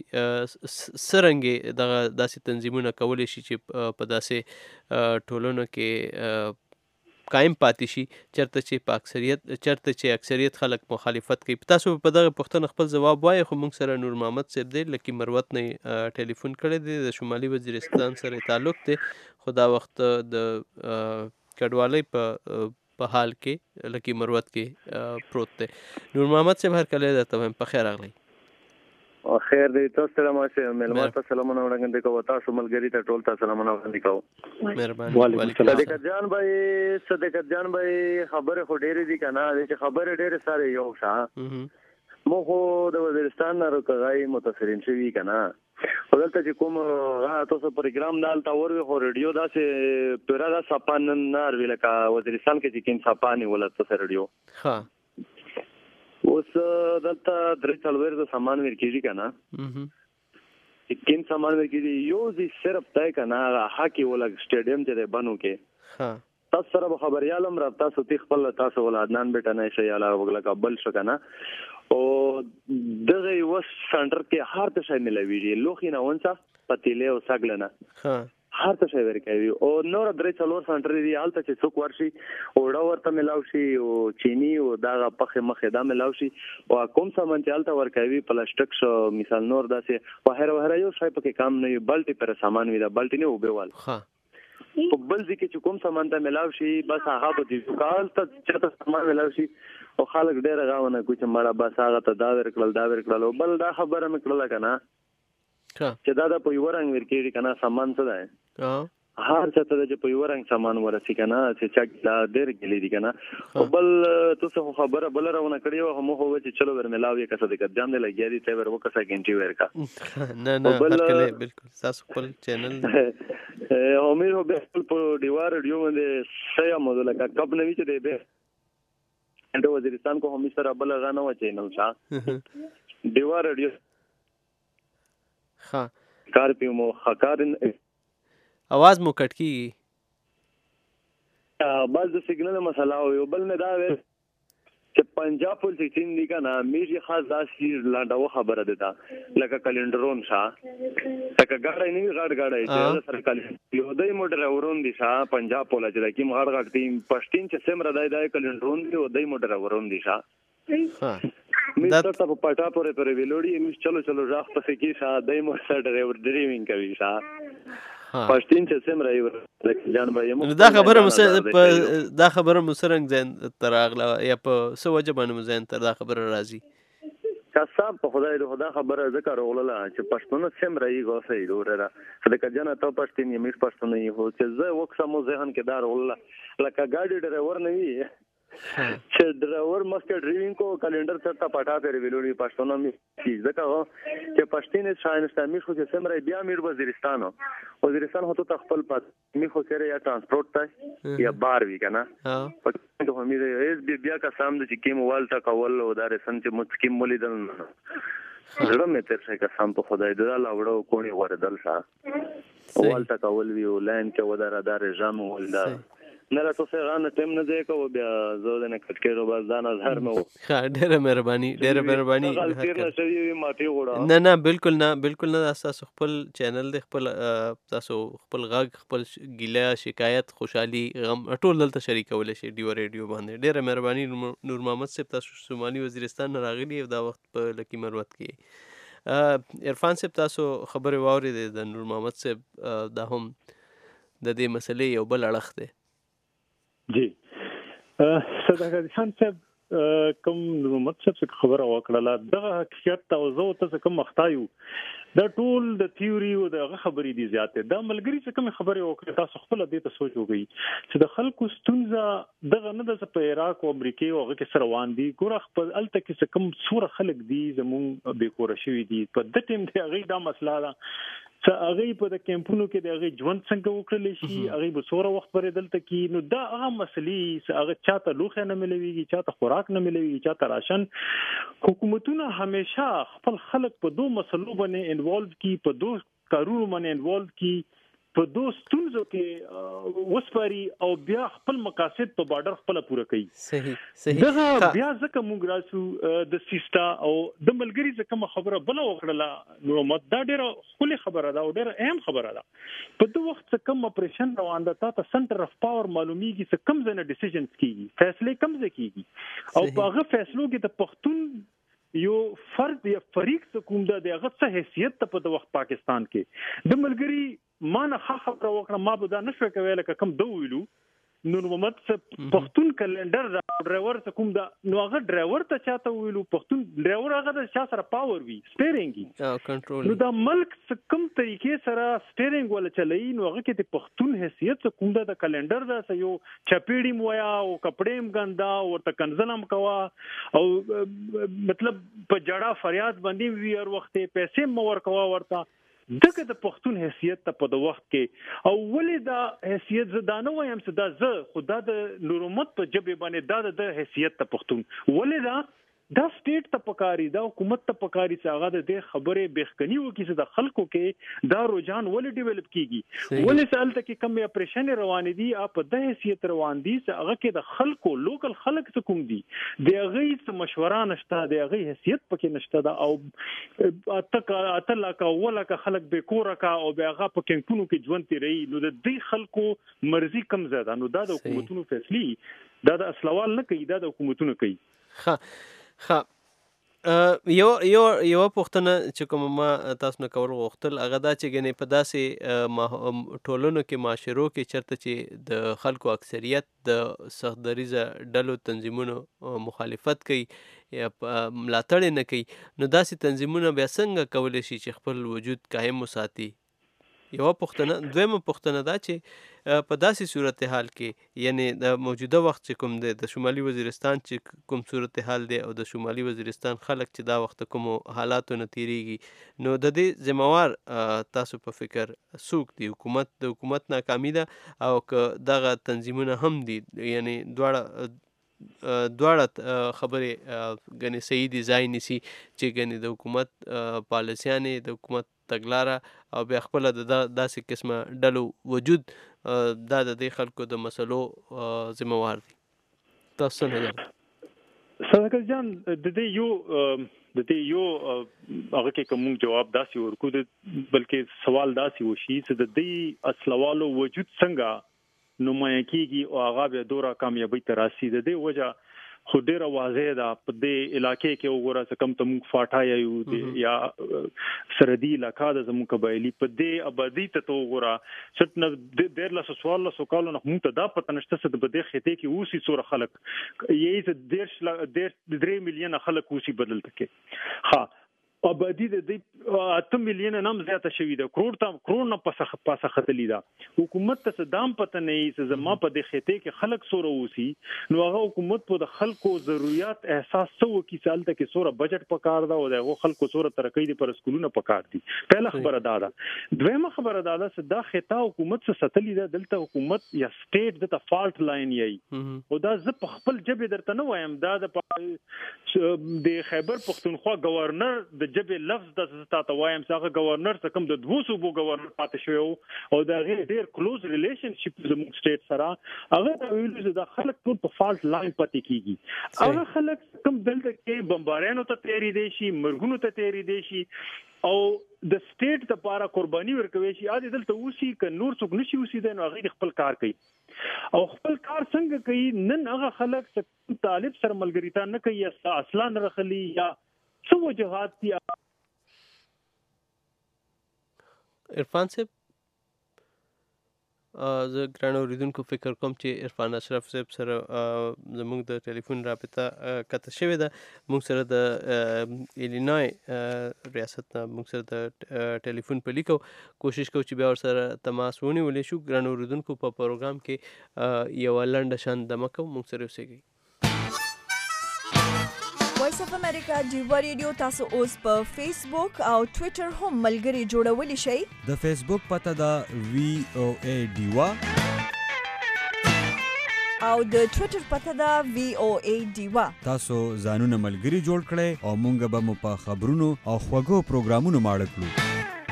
[SPEAKER 7] څرنګه داسې تنظیمونه کولی شي چې په داسې ټولنو کې قائم پاتې شي چرته چې اکثریت خلک مخالفت کوي تاسو په دغه پوښتنه خپل جواب وایي خو موږ سره نور محمد صاحب دی لکه مروت نه ټلیفون کړی دی د شمالي وزیرستان سره تعلق دی خو دا وخت د کډوالۍ په حال کې لکه مروت کې پروت دی نور محمد صاحب هر کله درته په خیر راغلی
[SPEAKER 11] خیر دی تاسو سلام علیکم ملما ته سلامونه وړاندې کوم تاسو ملګری ته ټول ته سلامونه وړاندې کوم
[SPEAKER 7] مهرباني
[SPEAKER 11] وعلیکم صدیق جان بھائی خبره خو ډېرې دي کنه چې خبره ډېرې ساره یو ښه مو خو د وزیرستان نه راغی متاثرین شوی کنه ولته چې کوم تاسو پروګرام دالته ورغه خو ریډیو داسې پیرا دا سپان نه ویل کا وزیرستان کې چې کین سپانی ولته سره ریډیو
[SPEAKER 7] ها
[SPEAKER 11] اوس دلته 3 د سامان ورکیږي کنه کوم سامان ورکیږي یو ځي صرف تای کنه هاکي ولګ سټیډیم چې بنو کې تاسو سره خبريالم را تاسو خپل تاسو ول عدنان بیٹا نه شي یالا وګلا قبل شو کنه او دغه وس سنټر کې هر څه شي ملويږي لوخینه ونڅه پتیله او سګلنه هر څه شي ورکوي او نور 3 سنټر دی حالت چې څوک ورشي اوړه ورته ملاو شي او چینی او دغه پخه مخه دا ملاو شي او کوم سامان چې حالت ورکوي پلاستیک شو مثال نور داسې وهره یو شي پکې کام نه بلټي پر سامان وي دا بلټي نه وبوال په بل ځکه چې کوم سامان ته ملاو شي بس هغه به دي کال ته چې سامان ملاو شي او خلک ډېر غاونه کوي چې مړه بس هغه ته دا ورکړل او بل دا خبره مې کړل کنه چې دا په یو رنګ ورکېږي کنه سامان څه ده هر څه ته چې په یو رنګ سامان ورسې کنه چې چا ډېر ګلې دي کنه او بل تاسو خبره بل راونه کړی او هم هو چې چلو ور ملاوي کسه د ځان دی لګیا دي ته ور وکړه ګنټي ورکا
[SPEAKER 7] نه بالکل تاسو خپل چینل
[SPEAKER 11] امیر هو بالکل په دیوار ریډیو باندې سیا موضوع لکه کب نوی چې دی به انده وزیرستان کو هم سره بل غانه و چینل شاه دیوار ریډیو
[SPEAKER 7] ها
[SPEAKER 11] کار پیمو خکارن
[SPEAKER 7] आवाज مو کټ کیږي
[SPEAKER 11] باز د سیګنل مسله او بل نه دا چې پنجاب پولیس ټیم دی کنه میږي خاص داسي لاندو خبره ده لکه کلندرون شاه لکه ګاډي نه ګاډي چې سره کلندر یو دای موټر ورون دي شاه پنجاب پولیس د کیم غړ ټیم پښتين چې سم ردای کلندرون دی او دای موټر ورون دي شاه دا ته په پټا پورې ویلوړي مې چلو ځخ پسې کې شاه دای موټر ډرایور ډرایوینګ کوي شاه پښتين چې سم راي جان به
[SPEAKER 7] دا خبره مسرنګ زين تراغله یا په سو وجبانه مزين تر دا خبره راځي
[SPEAKER 11] کسب په خدای خبره ذکر وغله چې پښتون سم راي غوسه ډوره فدک جنا ته پښتين یې پښتون یې هو چې زه وکسمو ذهن کې دار وغله لکه ګاډي ډرایور نه وي چې ډرایور مخکې ډرایوینګ کو کلندر څخه پټا پر ویلوړي پښتون مې ځکه چې پښتين شاینسته مې خو چې سم راي بیا میر وزیرستان هوته تخپل پات مې خو سره یا ترانسپورت ته یا بار وی کنه په همې اس بیا کا سام د چې کیم والتا کول او دار سن چې متکیم ولیدل زړه مې تر څه کا سم په خدای دې لاوړو کونی وردل شاه والتا کول وی لاین کې ودار دار جام ولدا نه تاسو غانه ټیم نه دی کو بیا زه نه کټکېرو بس دا نظر مې
[SPEAKER 7] ډېره مهرباني نه بالکل نه تاسو خپل چینل د خپل تاسو خپل غږ خپل ګیله شکایت خوشحالي غم ټول دلته شریکول شي ډیو ریډیو باندې ډېره مهرباني نور محمد صاحب تاسو شمالي وزیرستان نه راغلي او دا وخت په لکی مروت کې عرفان صاحب تاسو خبره واورید د نور محمد صاحب دا هم د دې مسلې یو بل اړخ دی
[SPEAKER 4] جی صدقه خان صاحب کوم مطلب څه خبره وکړه دا حقیقت او زه ته کوم مختایو دا ټول د تیوري او د خبرې دي زیاته دا ملګری څه کوم خبره وکړه تاسو خپل دې ته سوچ وګئ چې د خلکو ستونزه دغه نه د په عراق او امریکا او هغه کې روان دي ګور خپل الته کې کوم څوره خلک دي زمون به کور شوی دي په د ټیم دی هغه دا مسله ده چې هغه په د کیمپونو کې د هغه ژوند څنګه وکړل شي هغه به څوره وخت پرې دلته کې نو دا هغه مسلې هغه چاته لوخه نه ملويږي چاته خوراک نه ملويږي چاته راشن حکومتونه همیشه خپل خلک په دوه مسلو باندې انوالو کی په دوه کارونو باندې انوالو کی په دوه ستونزو کې وسپاري او بیا خپل مقاصد په بارډر خپل پوره کوي صحیح دا بیا ځکه موږ راسو د سیستا او د ملګری ځکه خبره بل وکړه نو مت دا ډیره خولي خبره ده او ډیره اهم خبره ده په دوه وخت کم اپریشن روان ده تاسو سنټر اف پاور معلومیږي چې کم ځنه ډیسیژنز کیږي فیصله کم ځکه کیږي او په هغه فیصلو کې د پښتون یو فرد یا فریق کوم ده دغه څه حیثیت ته په وخت پاکستان کې د ملګری ما نه خبره وکړه ما به دا نشو کوي لکه کم دو ویلو نور محمد پښتون کلندر ډرایور ته کوم دا نو هغه ډرایور ته چاته ویلو پښتون ډرایور هغه د چا سره پاور وی سټیرینګ کنټرول نو دا ملک کوم طریقې سره سټیرینګ ولا چلای نو هغه کې د پښتون حیثیت کوم دا د کلندر دا یو چپیډی مویا او کپړېم ګندا ورته کنزلم کوا او مطلب په جړه فریاد باندې وی هر وخت پیسې مور کوا ورته دغه د پښتون حیثیت ته په د وخت کې او ولې دا حیثیت زدانه وایم چې دا زه خدا د نورمت په جبه باندې دا د حیثیت ته پښتون ولې دا دا سټیټ ته پکاري دا حکومت ته پکاري چې هغه د دې خبرې بخکنی وکړي چې د خلکو کې دا رجحان ولې ډیولپ کیږي ولې سالته کې کم اپریشن روان دي په د حیثیت روان دي چې هغه کې د خلکو لوکل خلک څه کوم دي د هغه څه مشوره نشته د هغه حیثیت پکې نشته دا او اتلا کا ولا کا خلک به کور کا او به هغه په کینټونو کې ژوند تیری نو د دې خلکو مرزي کم زیاده نو دا د حکومتونو فیصله دا د اصلوال نه کوي دا د حکومتونو کوي
[SPEAKER 7] ها یو پوښتنه چې کوم ما تاسو نه کول غوښتل هغه دا چې ګنې په داسې ټولنو کې معاشرو کې چرته چې د خلکو اکثریت د سختدریزه ډلو تنظیمونو مخالفت کوي یا ملاتړ نه کوي نو داسې تنظیمونه بیا څنګه کولی شي چې خپل وجود قائم وساتي یو پوښتنه دویمه پوښتنه دا چې په داسې صورتحال کې یعنی د موجوده وخت چې کوم دی د شمالي وزیرستان چې کوم صورتحال دی او د شمالي وزیرستان خلک چې دا وخت کوم حالاتو نه تیریږي نو د دې ذمہوار تاسو په فکر څوک دی د حکومت ناکامي ده او که دغه تنظیمونه هم دي یعنی دواړه خبرې ګنې صحیح دي ځای نیسي چې ګنې د حکومت پالیسیانې د حکومت تګلاره او بیا خپل د داسې قسمه ډلو وجود دا د دې خلکو د مسلو ذمہوار دي تاسو نه
[SPEAKER 4] صدقه جان د دې یو هغه کې کوم جواب داسې ورکو بلکې سوال داسې وشي چې د دې اصلوالو وجود څنګه نمایه کیږي او هغه به دوره کامیابی ته راسي د دې وجه خو ډیره واضح ده په دې علاقې کې وګوره چې کم ته موږ فاټا یو یا سردي علاقہ د زموږ قبایلی په دې آبادی ته وګوره ستنه ډیر له سوال له سوالو نه موږ ته دا پته نشته چې په دې خطې کې اوسي څوره خلک یې 3 میلیون خلک اوسي بدل تکي ها آبادی د 8 میلیون نام زیاته شوې ده کروڑ نه پاسه خطلې ده حکومت ته صدام پته نه چې زما په دې خطې کې خلک سوره اوسي نو هغه حکومت په د خلکو ضرورت احساس سو کی سالته کې سوره بجټ پکار ده او دغه خلکو سوره ترقی دي پر سکولونه پکار دي پهله خبره ده دویمه خبره ده چې دا خطه حکومت څخه ستلې ده دلته حکومت یا سټیټ د فالټ لاین یي او دا ز په خپل جبه درته نه وایم دا د خیبر پختونخوا گورنر د جبه لفظ د تاسو وایم څنګه گورنر څخه کوم د 200 بو گورنر پاتې شو او دا غیر ډیر کلوز ریلیشنشپ زموږ سټیټ سره هغه ویلو چې د خلک ټول په فالټ لاین پاتې کیږي هغه خلک کوم دلته کې بمبارانو ته تیاری دي شي مرګونو ته تیاری دي شي او د سټیټ لپاره قرباني ورکوي شي اته دلته اوسي ک نور څوک نشي اوسي د غیر خپل کار کوي او خپل کار څنګه کوي نن هغه خلک چې طالب سره ملګریتا نه کوي اصلا نه رخلي یا څو وجهات دي
[SPEAKER 7] عرفان صاحب زه ګرانو اوریدونکو فکر کوم چې عرفان اشرف صاحب سره زموږ د ټلیفون رابطه قطع شوې ده موږ سره د ایلینای ریاست نه موږ سره د ټلیفون په لیکو کوشش کوو چې بیا ورسره تماس ونیولی شو ګرانو اوریدونکو په پروګرام کې یوه لنډه شان دمه کوو موږ سره اوسئ
[SPEAKER 1] وایس اف امریکا ډیوا ریډیو تاسو اوس په فیسبوک او ټوئیټر هم ملګري جوړولی شئ
[SPEAKER 12] د فیسبوک پته ده VOA ډیوا
[SPEAKER 1] او د ټوئیټر پته ده VOA ډیوا
[SPEAKER 12] تاسو ځانونه ملګري جوړ کړئ او مونږ به مو په خبرونو او خوږو پروګرامونو ماړه کړو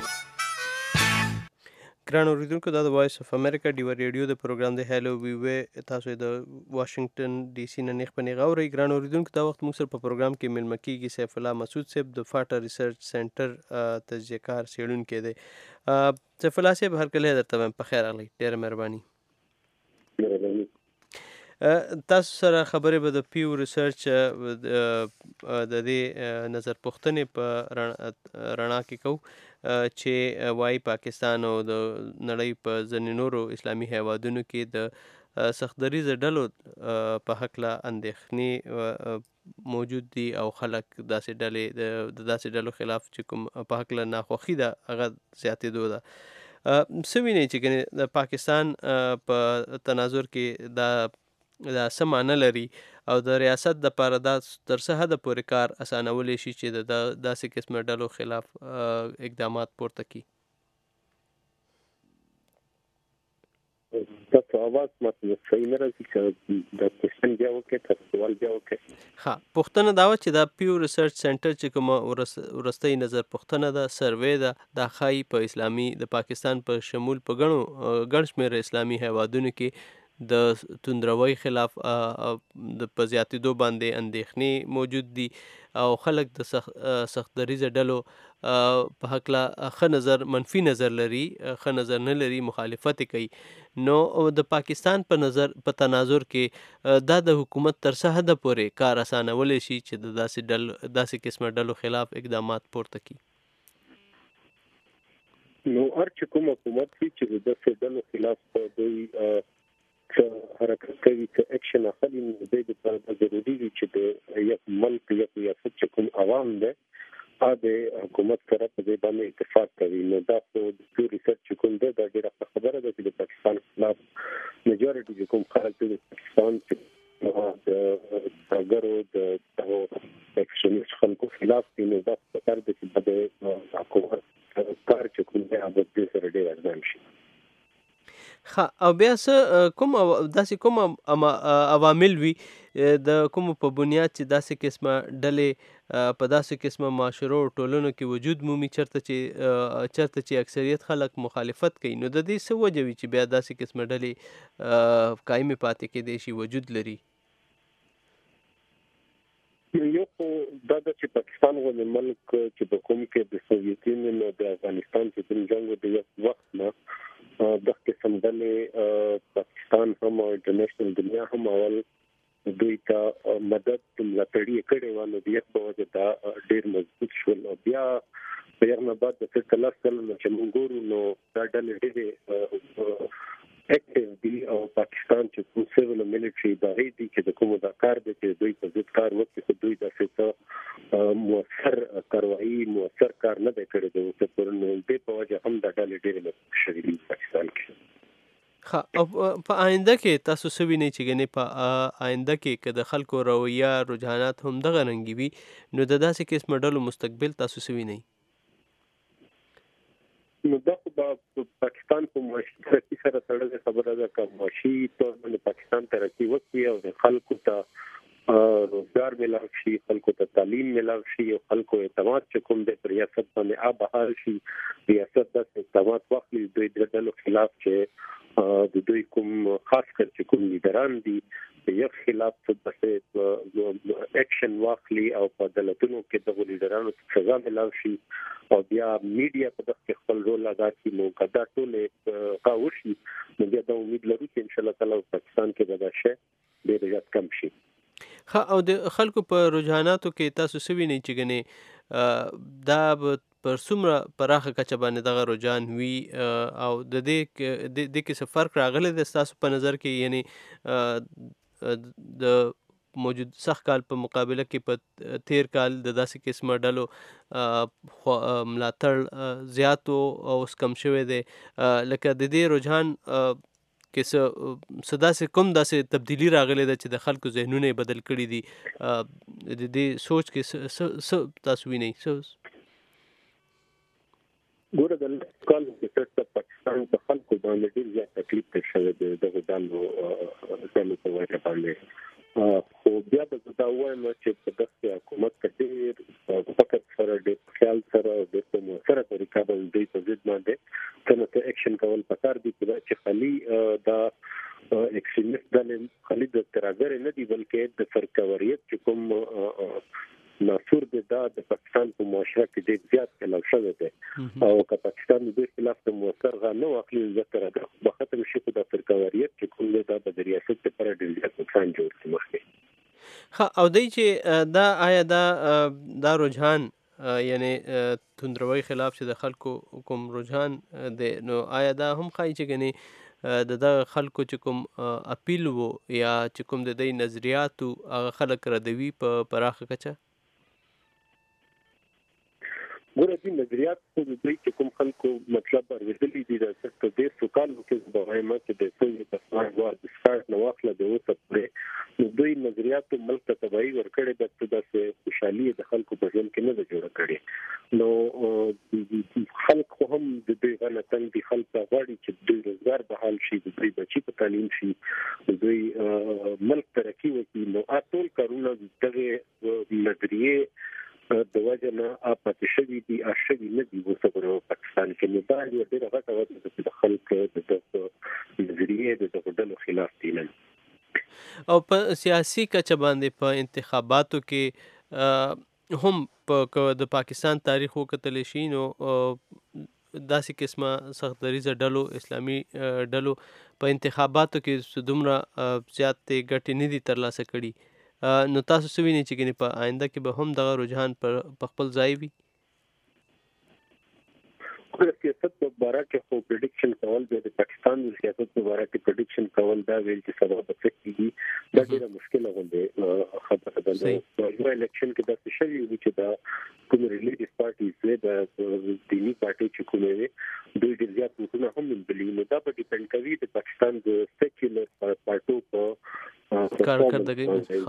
[SPEAKER 7] ګران اوریدونکو دا د وایس اف امریکا ډیوا ریډیو د پروګرام د هلو وی وی تاسو د واشنگټن ډي سي نه نیخ پنی غوړی ګران اوریدونکو دا وخت موږ سره په پروګرام کې ملمه کیږي سیف الله مسعود صاحب د فاټا ریسرچ سنټر تجزیه کار څېړونکی دی سیف الله صاحب هر کله درته په خیر راغلی ډېره مهرباني تاسو سره خبرې به د پیو ریسرچ د دې نظر پوښتنې په رڼا کې کوو چې وايي پاکستان او د نړۍ په ځینې نورو اسلامي هیوادونو کې د سختدریزه ډلو په هکله اندېښنې موجود دي او خلک داسې ډلې د داسې ډلو خلاف چې کوم په هکله ناخوښي ده هغه زیاتېدو ده څه وینئ چې ګنې د پاکستان په تناظر کې دا څه معنی لري او د ریاست دپاره دا تر څه حده پورې کار اسانولی شي چې د داسې قسمه ډلو خلاف اقدامات پورته کړي
[SPEAKER 13] تاسو आवाज ماته صحیح نه راځي چې د کوېشن بیا وکړئ تاسو سوال بیا وکړئ.
[SPEAKER 7] ها پوښتنه دا و چې دا پیو ریسرچ سنټر چې کوم ورستۍ نظر پوښتنه ده سروې ده دا ښایي په اسلامي د پاکستان په شمول په ګڼ شمېر اسلامي هیوادونو کې د توندروي خلاف د په زیاتېدو باندې اندېښنې موجود دي او خلک د سخت دریځه ډلو په هکله ښه نظر منفي نظر لري ښه نظر نه لري مخالفت کوي. نو د پاکستان په تناظر کې دا د حکومت تر څه حده پورې کار اسانولی شي چې د داسې قسمه ډلو خلاف اقدامات پورته کړي.
[SPEAKER 13] نو هر چې کوم حکومت وي چې د داسې ډلو خلاف دوی حرکت کوي چې اکشن اخلي نو د دې لپاره ضروري دي چې د یو ملک یا ریاست چې کوم عوام ده د حکومت سره په دې باندې اتفاق کوي. نو دا په پیو ریسرچ کوم ده دا ډیره خبره ده چې د پاکستان خلاف میجورټي کوم خلک د پاکستان د اګرو د اکشنیست خلکو خلاف دي. نو دا څه ده چې د حکومت کار چې کوم ده هغه د سره ډیر ارزان شي.
[SPEAKER 7] او بیا کوم داسې کوم عوامل وي د کوم په بنیاد چې داسې قسمه ډلې په داسې قسمه معاشرو او ټولنو کې وجود مومي چرته چې اکثریت خلک مخالفت کوي نو د دې څه وجه وي چې بیا داسې قسمه ډلې قایمې پاتې کېدای شي وجود لري؟
[SPEAKER 13] یو دا چې پاکستان غو ملک چې په کوم کې د سوویت یونین او د افغانستان چې د جنگ د یو وخت نه د قسم ډلې پاکستان هم او انټرنیشنل دنیا هم اول دوی ته مدد ملاتړي کړي و نو د یو په وجه دا ډیر مضبوط شول. بیا په یو نه بعد د څه کله چې موږ ګورو نو دا ډلې ډېر اکټیو دي او پاکستان چې کوم سیول او ملټري ادارې دي چې د کومو دا کار دي چې دوی په ضد کار وکړي خو دوی د څه مؤثر کاروایی مؤثر کار نه دی کړی د اوسه پورې نو دې په وجه هم دا ډلې ډېرې شوي دي پاکستان کې.
[SPEAKER 7] او په آینده کې تاسو څه وینئ چې ګنې په آینده کې که د خلکو رویه رجحانات هم دغه رنګي وي نو د داسې قسمه ډلو مستقبل تاسو څه وینئ؟
[SPEAKER 13] نو دا په پاکستان په معاشي ترقي سره تړلې خبره ده که معاشي طور باندې پاکستان ترقي وکړي او د خلکو ته روزګار ملاو شي خلکو ته تعلیم ملاو شي او خلکو اعتماد چې کوم د ریاست باندې بحال شي ریاست د اقدامات واخلي دوی د ډلو خلاف چې د دوی کوم خاص کر چې کوم لیډران دي د یو خلاف څه اکشن واخلي او په عدالتونو کې د لیډرانو سزا ملاو شي او بیا میډیا په دغه خپل رول ادا کوي نو کدا ټول قاوشي نو بیا د امید لرو چې ان شاء الله تعالی پاکستان کې به دا شی ډیر زیات کم شي.
[SPEAKER 7] او د خلکو په رجحاناتو کې تاسو څه وینئ چې ګنې دا پر څومره پراخه کچه باندې دغه رجحان وي او د دې کې څه فرق راغلی دی ستاسو په نظر کې یعنی د موجود سخت کال په مقابله کې په تیر کال د داسې قسمه ډلو ملاتړ زیات او اوس کم شوی دی لکه د دې رجحان کې څه داسې کوم داسې تبدیلی راغلی ده چې د خلکو ذهنونه یې بدل کړي دي د دې سوچ کې څه تاسو وینئ؟
[SPEAKER 13] ګوره د کال د پاکستان په خلکو باندې ډېر زیات تکلیف تیر شوی دی دغه ډلو په وجه باندې خو بیا به دا وایم چې په دغه حکومت کې ډېر فقط سره ډېر خیال سره د کوم سره طریقه باندې دوی په ضد باندې څنګه اکشن کول پکار دي چې خالي دا اکسټریمیست ډلې خالي د ترازر نه دي بلکې د سرکوریت چې کوم ناسور د پاکستان په معاشره کې ډېر زیات کلام شوی دی او که پاکستان د خلاف د موثر غنو اخلي ذکر ده په خاطر شي په د سرکوریت چې کوم د ریاست لپاره ډېر زیات نقصان جوړ کړي مخکې.
[SPEAKER 7] او دی چې دا آیا دا رجحان یعنی توندروي خلاف چې د خلکو کوم رجحان دی نو آیا دا هم ښایي چې ګنې د خلکو چې کوم اپیل وو یا چې کوم د دې نظریاتو هغه خلک ردوي په پراخه کچه؟
[SPEAKER 13] ګوره دې نظریات خو د دوی چې کوم خلکو مطلب اورېدلي دي د دې سوکالو کې د وایم چې د څه په څنګه د سټارټ نو واخله د اوسه پرې نو دوی نظریات ملک ته تبعی ورکړي د خوشحالي د خلکو په ژوند کې نه جوړ کړي نو خلک خو هم د دوی غنه تنګ دي. خلک غواړي چې دوی روزګار بحال شي، د دوی بچي په تعلیم شي، د دوی ملک ترقی وکړي. نو ټول کارونه دغه نظریه د وجه نه پاتې شوي دي، شوي نه دي اوس په پاکستان کې. نو دا یو ډېره غټه وجه ده چې د خلکو د نظریې د ډلو خلاف دي.
[SPEAKER 7] او په سیاسي کچه باندې په انتخاباتو کې هم د پاکستان تاریخ وکتل شي نو داسې قسمه سختدریزه ډلو، اسلامي ډلو په انتخاباتو کې دومره زیاتې ګټې نه دي ترلاسه کړي. نو تاسو څه وینئ چې ګنې په آینده کې به هم دغه رجحان په خپل ځای وي؟
[SPEAKER 13] د سیاست په باره کې خو پریډکشن کول د پاکستان د سیاست په باره کې پریډکشن کول دا ویل چې سبا به څه کېږي دا ډېره مشکله غوندې خبره ده. نو یو الیکشن کې داسې شوي وي چې دا کوم ریلیجیس پارټیز دی، د دیني پارټۍ چې کومې وي دوی ډېر زیات ووټونه هم منبلي. نو دا به ډیپینډ کوي د پاکستان د سیکولر پارټو په
[SPEAKER 7] کارکردګۍ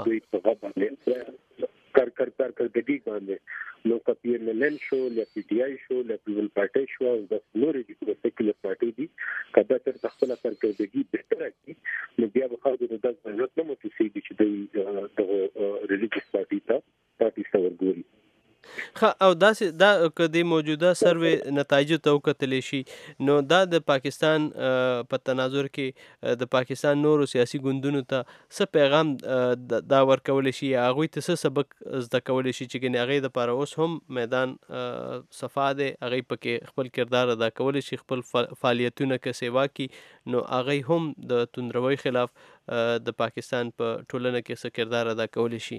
[SPEAKER 13] کارکردګي باندې. نو که پی ان ایل شو یا پی ټی آی شو یا پیپل پارټي شو او د نورې د سیکولر پارټي دي کدا تر خپل کارکردګي بهتره کړي نو بیا به خلکو د دغه ضرورت نه متوسي چې د ریلیجیس پارټي ته ورګوري.
[SPEAKER 7] او دا کدی موجوده سروې نتایجو ته وکتلی شي نو دا د پاکستان په تناظر کې د پاکستان نورو سیاسي ګوندونو ته څه پیغام دا ورکولی شي، هغوی ته څه سبق زده کولی شي چې ګنې هغې دپاره اوس هم میدان صفا دی، هغې پکې خپل کردار ادا کولی شي، خپل فعالیتونه که سیوا کړي نو هغې هم د توندروۍ خلاف د پاکستان په ټولنه کې څه کردار ادا کولی شي؟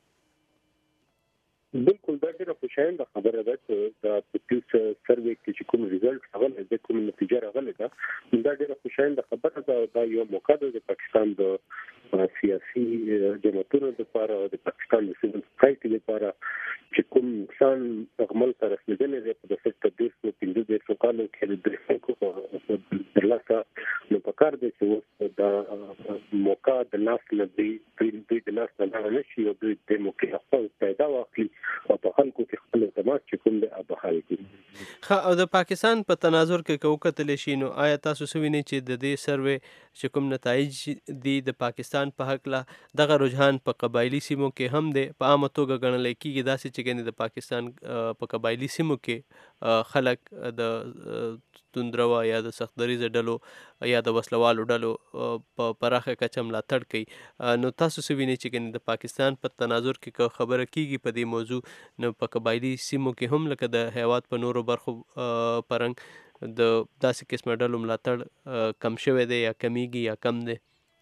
[SPEAKER 13] بالکل دا ډېره خوشاینده خبره ده چې دا په پیوس سروې کې چې کوم ریزلټ راغلی دی، کوم نتیجه راغلی ده، دا ډېره خوشاینده خبره ده. دا یو موقع ده د پاکستان د سیاسي جماعتونو لپاره او د پاکستان د سیول سوسایټي لپاره چې کوم انسان عمل ته رسېدلی دی په 15 کالو کې د خلکو ترلاسه نو پکار دی چې اوس دا موقع د لاس نه دوی د لاس نه لاړه نه شي او دوی د موقع خپل پیدا واخلي او په خلکو کې خپل اعتماد چې کوم دی بحال کړي.
[SPEAKER 7] او د پاکستان په تناظر کې که وکتلی شي نو آیا تاسو څه وینئ چې د دې سروې چې کوم نتایج دي د پاکستان په هکله دغه رجحان په قبایلي سیمو کې هم دی په عامه توګه ګڼلی کېږي داسې چې ګنې د پاکستان په قبایلي سیمو کې خلک د توندروا یا د سختدریزه ډلو یا د وسلوالو ډلو په پراخه کچه ملاتړ کوي. نو تاسو څه وینئ چې ګنې د پاکستان په تناظر کې که خبره کېږي په دې موضوع نو په قبایلي سیمو کې هم لکه د هیواد په نورو برخو پرنګ د داسې قسمه ډلو ملاتړ کم شوی دی یا کمیږي یا کم دی؟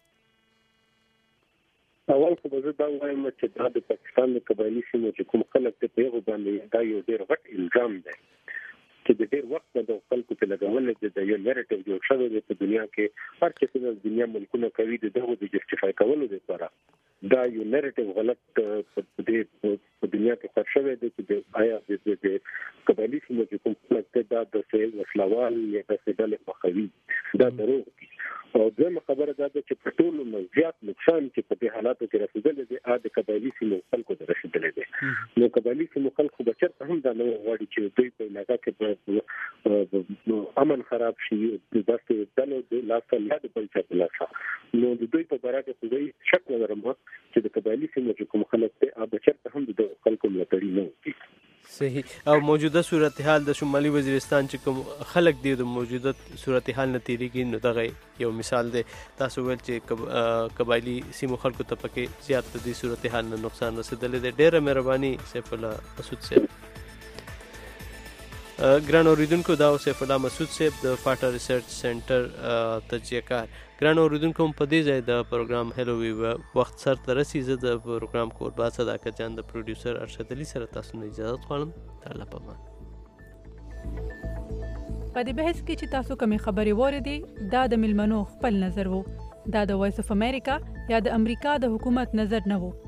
[SPEAKER 13] اول خو به زه دا وایم چې دا د پاکستان د قبایلي سیمو چې کوم خلک دی په هغو باندې دا یو ډېر غټ الزام دی چې د ډېر وخت نه د خلکو په لګولو د یو نریټیو جوړ شوی دی په دنیا کې هر څه چې د دنیا ملکونه کوي د دغو د جسټیفای کولو لپاره دا یو نریټیو غلط په دنیا کې خور شوی دی چې آیا د قبایلي سیمو چې کوم خلک دی دا د وسلوال یا داسې ډلې خوښوي دا دروغ دي. او دویمه خبره دا ده چې په ټولو نه زیات نقصان چې په دې حالاتو کې رسېدلی دی د قبایلي سیمو خلکو ته رسېدلی دی. نو قبایلي سیمو خلکو به چېرته هم دا نه غواړي چې دوی په علاقه کې امن خراب شي داسې ډلو د لاسه یا د بل چا په لاسه. نو د دوی په باره کې خو زه شک نه لرم چې د قبایلي سیمو چې کوم خلک دی به چېرته هم د خلکو ملاتړي نه وکړي.
[SPEAKER 7] صحیح. او موجوده صورتحال د شمالي وزیرستان چې کوم خلک دی د موجوده صورتحال نه تیریږي نو دغه یو مثال دی. تاسو ویل چې قبایلي سیمو خلکو ته پکې زیات د دې صورتحال نه نقصان رسېدلی دی. ډېره مهرباني سیف الله مسعود صاحب. ګران اوریدونکو دا سیف الله مسعود صاحب د فاټا ریسرچ سنټر تجزیه کار. ګران اوریدونکو په دې ځای د پروګرام هلو وی وخت سر ته رسي. زه د پروګرام کوربا صداقت جان د پروډیوسر ارشد علي سره تاسو نه اجازه غواړم. تعالی پامان.
[SPEAKER 14] په دې بحث کې چې تاسو کومې خبرې واورېدې دا د ملمنو خپل نظر وو. دا د وایس اف امریکا یا د امریکا د حکومت نظر نه وو.